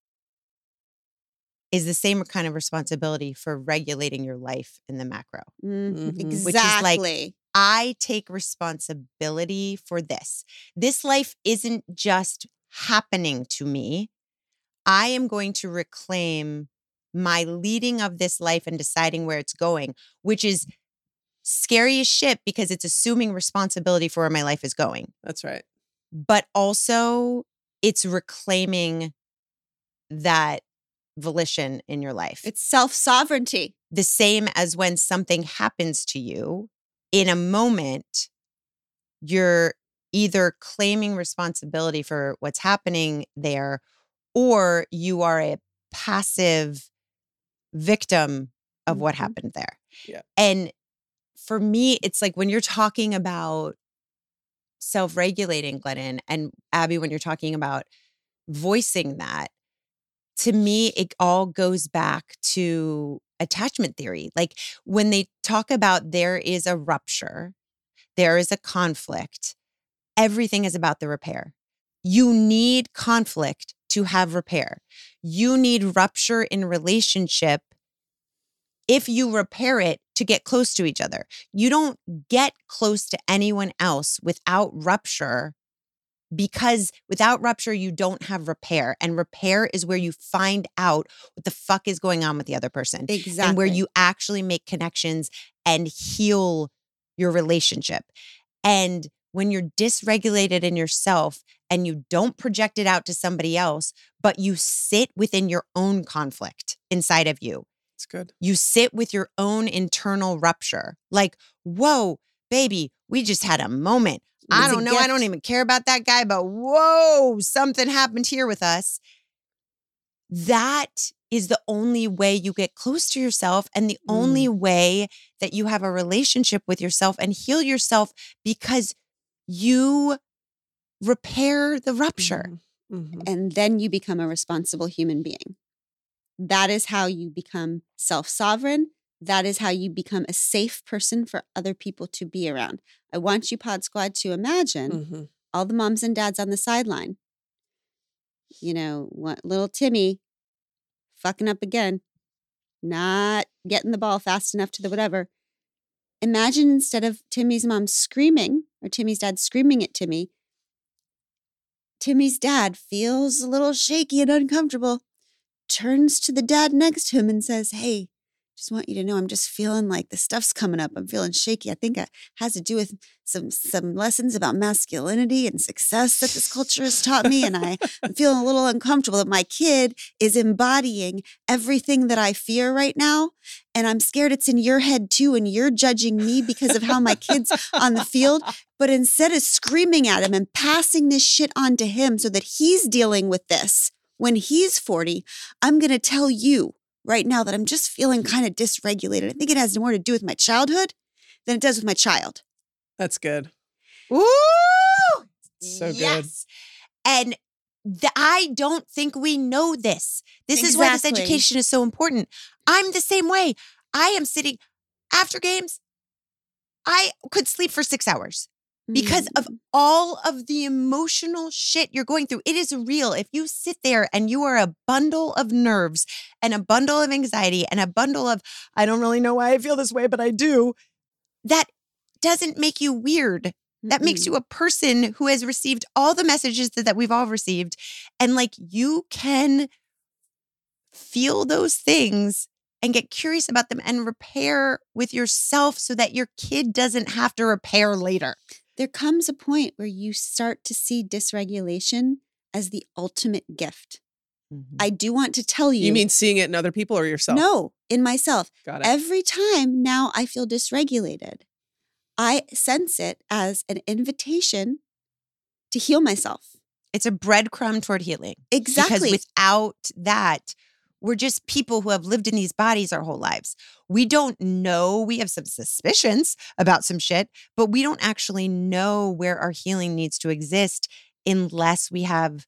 is the same kind of responsibility for regulating your life in the macro. Mhm. Mhm. Which is like- Exactly. I take responsibility for this. This life isn't just happening to me. I am going to reclaim my leading of this life and deciding where it's going, which is scary as shit because it's assuming responsibility for where my life is going. That's right. But also it's reclaiming that volition in your life. It's self-sovereignty. The same as when something happens to you in a moment, you're either claiming responsibility for what's happening there, or you are a passive victim of what Mhm. happened there. Yeah. And for me, it's like when you're talking about self-regulating, Glennon, and Abby, when you're talking about voicing that, to me, it all goes back to attachment theory. Like when they talk about there is a rupture, there is a conflict, everything is about the repair. You need conflict to have repair. You need rupture in relationship if you repair it to get close to each other. You don't get close to anyone else without rupture, because without rupture, you don't have repair. And repair is where you find out what the fuck is going on with the other person. Exactly. And where you actually make connections and heal your relationship. And when you're dysregulated in yourself and you don't project it out to somebody else, but you sit within your own conflict inside of you, It's good. you sit with your own internal rupture. Like, whoa, baby, we just had a moment. It was I a don't know. I gift. don't even care about that guy, but whoa, something happened here with us. That is the only way you get close to yourself and the Mm. only way that you have a relationship with yourself and heal yourself, because you repair the rupture. Mhm. Mhm. And then you become a responsible human being. That is how you become self-sovereign. That is how you become a safe person for other people to be around. I want you, Pod Squad, to imagine Mhm. all the moms and dads on the sideline. You know, what, little Timmy fucking up again, not getting the ball fast enough to the whatever. Imagine instead of Timmy's mom screaming or Timmy's dad screaming at Timmy, Timmy's dad feels a little shaky and uncomfortable, turns to the dad next to him and says, hey, just want you to know I'm just feeling like the stuff's coming up. I'm feeling shaky. I think it has to do with some some lessons about masculinity and success that this culture has taught me. And I, I'm feeling a little uncomfortable that my kid is embodying everything that I fear right now. And I'm scared it's in your head too. And you're judging me because of how my kid's on the field. But instead of screaming at him and passing this shit on to him so that he's dealing with this when he's forty, I'm going to tell you right now that I'm just feeling kind of dysregulated. I think it has more to do with my childhood than it does with my child. That's good. Ooh, So good. yes. And th- I don't think we know this. This is why this Exactly. education is so important. I'm the same way. I am sitting after games. I could sleep for six hours. Because of all of the emotional shit you're going through. It is real. If you sit there and you are a bundle of nerves and a bundle of anxiety and a bundle of, I don't really know why I feel this way, but I do, that doesn't make you weird. That makes you a person who has received all the messages that, that we've all received. And like, you can feel those things and get curious about them and repair with yourself so that your kid doesn't have to repair later. There comes a point where you start to see dysregulation as the ultimate gift. I do want to tell you. You mean seeing it in other people or yourself? No, in myself. Got it. Every time now I feel dysregulated, I sense it as an invitation to heal myself. It's a breadcrumb toward healing. Exactly. Because without that, we're just people who have lived in these bodies our whole lives. We don't know. We have some suspicions about some shit, but we don't actually know where our healing needs to exist unless we have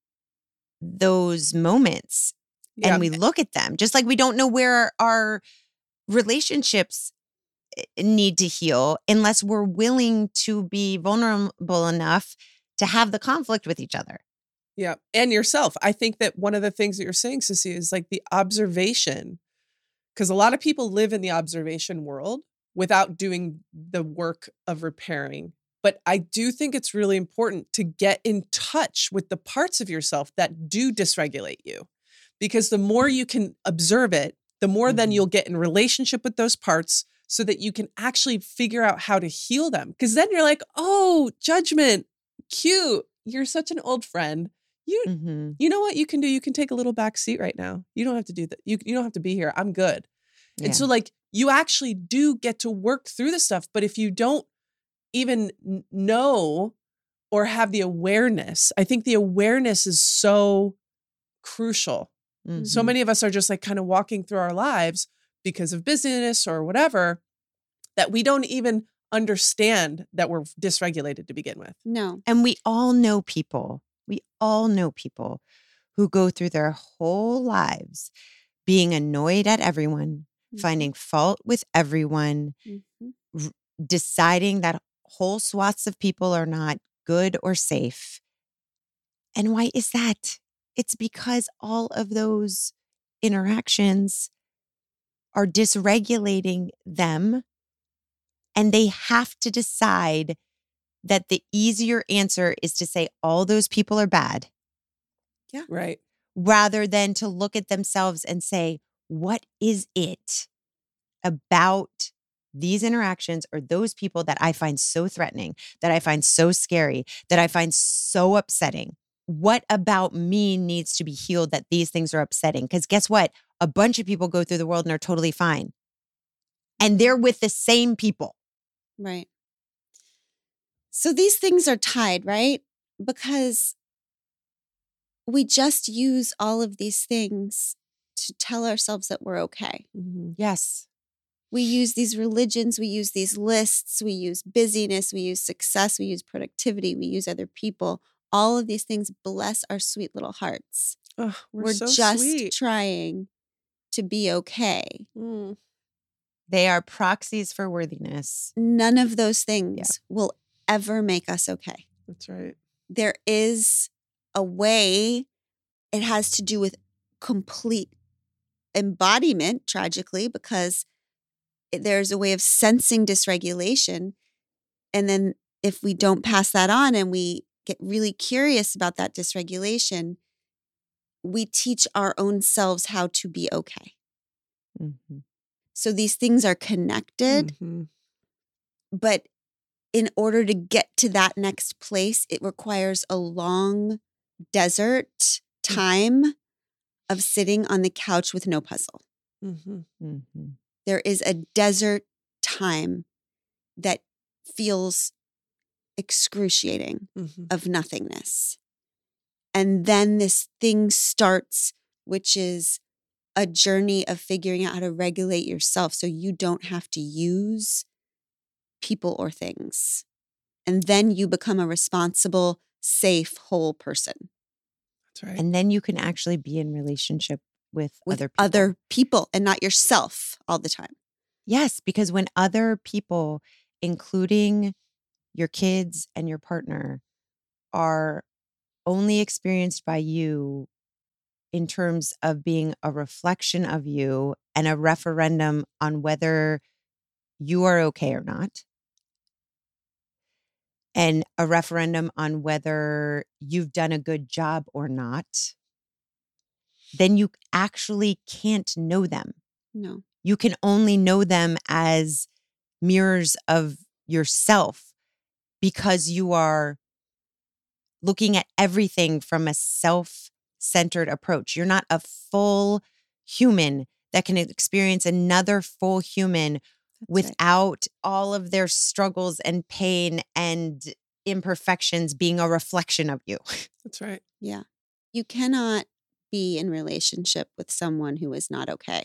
those moments Yeah. and we look at them. Just like we don't know where our relationships need to heal unless we're willing to be vulnerable enough to have the conflict with each other. Yeah. And yourself. I think that one of the things that you're saying, Sissy, is like the observation. Because a lot of people live in the observation world without doing the work of repairing. But I do think it's really important to get in touch with the parts of yourself that do dysregulate you. Because the more you can observe it, the more Mm-hmm. then you'll get in relationship with those parts so that you can actually figure out how to heal them. Because then you're like, oh, judgment, cute. You're such an old friend. You Mm-hmm. you know what you can do? You can take a little back seat right now. You don't have to do that. You, you don't have to be here. I'm good. Yeah. And so like you actually do get to work through the stuff. But if you don't even n- know or have the awareness, I think the awareness is so crucial. Mhm. So many of us are just like kind of walking through our lives because of business or whatever that we don't even understand that we're dysregulated to begin with. No. And we all know people, we all know people who go through their whole lives being annoyed at everyone, finding fault with everyone, Mm-hmm. deciding that whole swaths of people are not good or safe. And why is that? It's because all of those interactions are dysregulating them, and they have to decide that the easier answer is to say all those people are bad Right. rather than to look at themselves and say, what is it about these interactions or those people that I find so threatening, that I find so scary, that I find so upsetting. What about me needs to be healed that these things are upsetting? Because guess what? A bunch of people go through the world and are totally fine. And they're with the same people. Right. So these things are tied, right? Because we just use all of these things to tell ourselves that we're okay. Mm-hmm. Yes. We use these religions, we use these lists, we use busyness, we use success, we use productivity, we use other people. All of these things bless our sweet little hearts. Oh, we're, We're so just sweet. trying to be okay. Mm. They are proxies for worthiness. None of those things will ever make us okay. That's right. There is a way, it has to do with complete embodiment, tragically, because there's a way of sensing dysregulation. And then if we don't pass that on and we get really curious about that dysregulation, we teach our own selves how to be okay. Mm-hmm. So these things are connected, Mm-hmm. but in order to get to that next place, it requires a long desert time of sitting on the couch with no puzzle. Mm-hmm. Mm-hmm. There is a desert time that feels excruciating Mm-hmm. of nothingness. And then this thing starts, which is a journey of figuring out how to regulate yourself so you don't have to use people or things. And then you become a responsible, safe, whole person That's right. And then you can actually be in relationship with, with other people. other people and not yourself all the time. Yes, because when other people, including your kids and your partner, are only experienced by you in terms of being a reflection of you and a referendum on whether you are okay or not, and a referendum on whether you've done a good job or not, then you actually can't know them. No. You can only know them as mirrors of yourself because you are looking at everything from a self-centered approach. You're not a full human that can experience another full human That's right. without all of their struggles and pain and imperfections being a reflection of you. That's right. Yeah. You cannot be in relationship with someone who is not okay.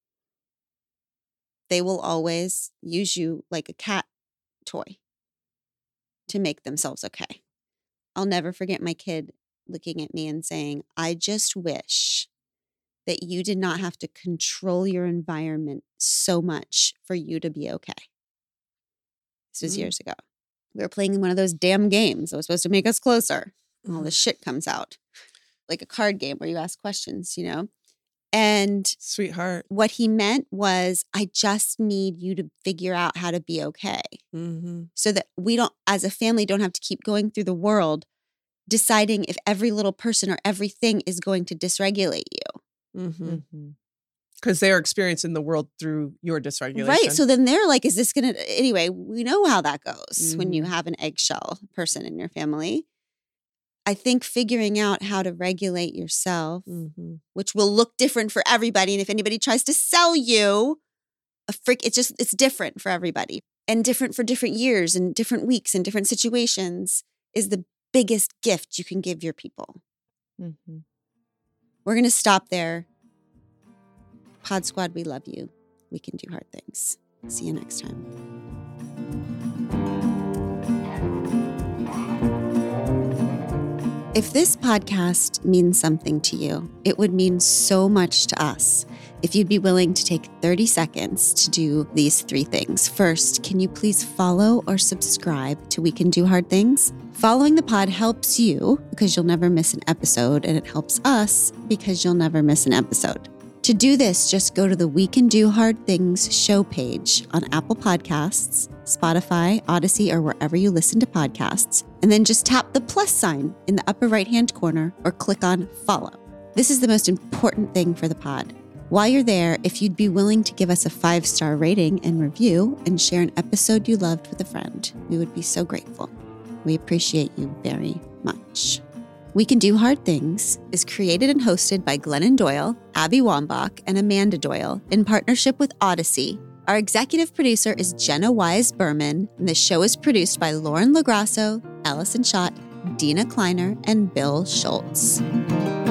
They will always use you like a cat toy to make themselves okay. I'll never forget my kid looking at me and saying, I just wish that you did not have to control your environment so much for you to be okay. This was Mm. years ago. We were playing one of those damn games that was supposed to make us closer. And all this shit comes out. Like a card game where you ask questions, you know? And Sweetheart. what he meant was, I just need you to figure out how to be okay Mm-hmm. so that we don't, as a family, don't have to keep going through the world deciding if every little person or everything is going to dysregulate you. Mm-hmm. Mm-hmm. Because they're experiencing the world through your dysregulation. Right. So then they're like, is this going to, anyway, we know how that goes when you Mhm. have an eggshell person in your family. I think figuring out how to regulate yourself, Mm-hmm. which will look different for everybody. And if anybody tries to sell you a freak, it's just, it's different for everybody and different for different years and different weeks and different situations is the biggest gift you can give your people. Mm-hmm. We're going to stop there. Pod Squad, we love you. We can do hard things. See you next time. If this podcast means something to you, it would mean so much to us if you'd be willing to take thirty seconds to do these three things. First, can you please follow or subscribe to We Can Do Hard Things? Following the pod helps you because you'll never miss an episode, and it helps us because you'll never miss an episode. To do this, just go to the We Can Do Hard Things show page on Apple Podcasts, Spotify, Odyssey, or wherever you listen to podcasts, and then just tap the plus sign in the upper right-hand corner or click on follow. This is the most important thing for the pod. While you're there, if you'd be willing to give us a five-star rating and review and share an episode you loved with a friend, we would be so grateful. We appreciate you very much. We Can Do Hard Things is created and hosted by Glennon Doyle, Abby Wambach, and Amanda Doyle in partnership with Odyssey. Our executive producer is Jenna Wise Berman, and the show is produced by Lauren LaGrasso, Allison Schott, Dina Kleiner, and Bill Schultz.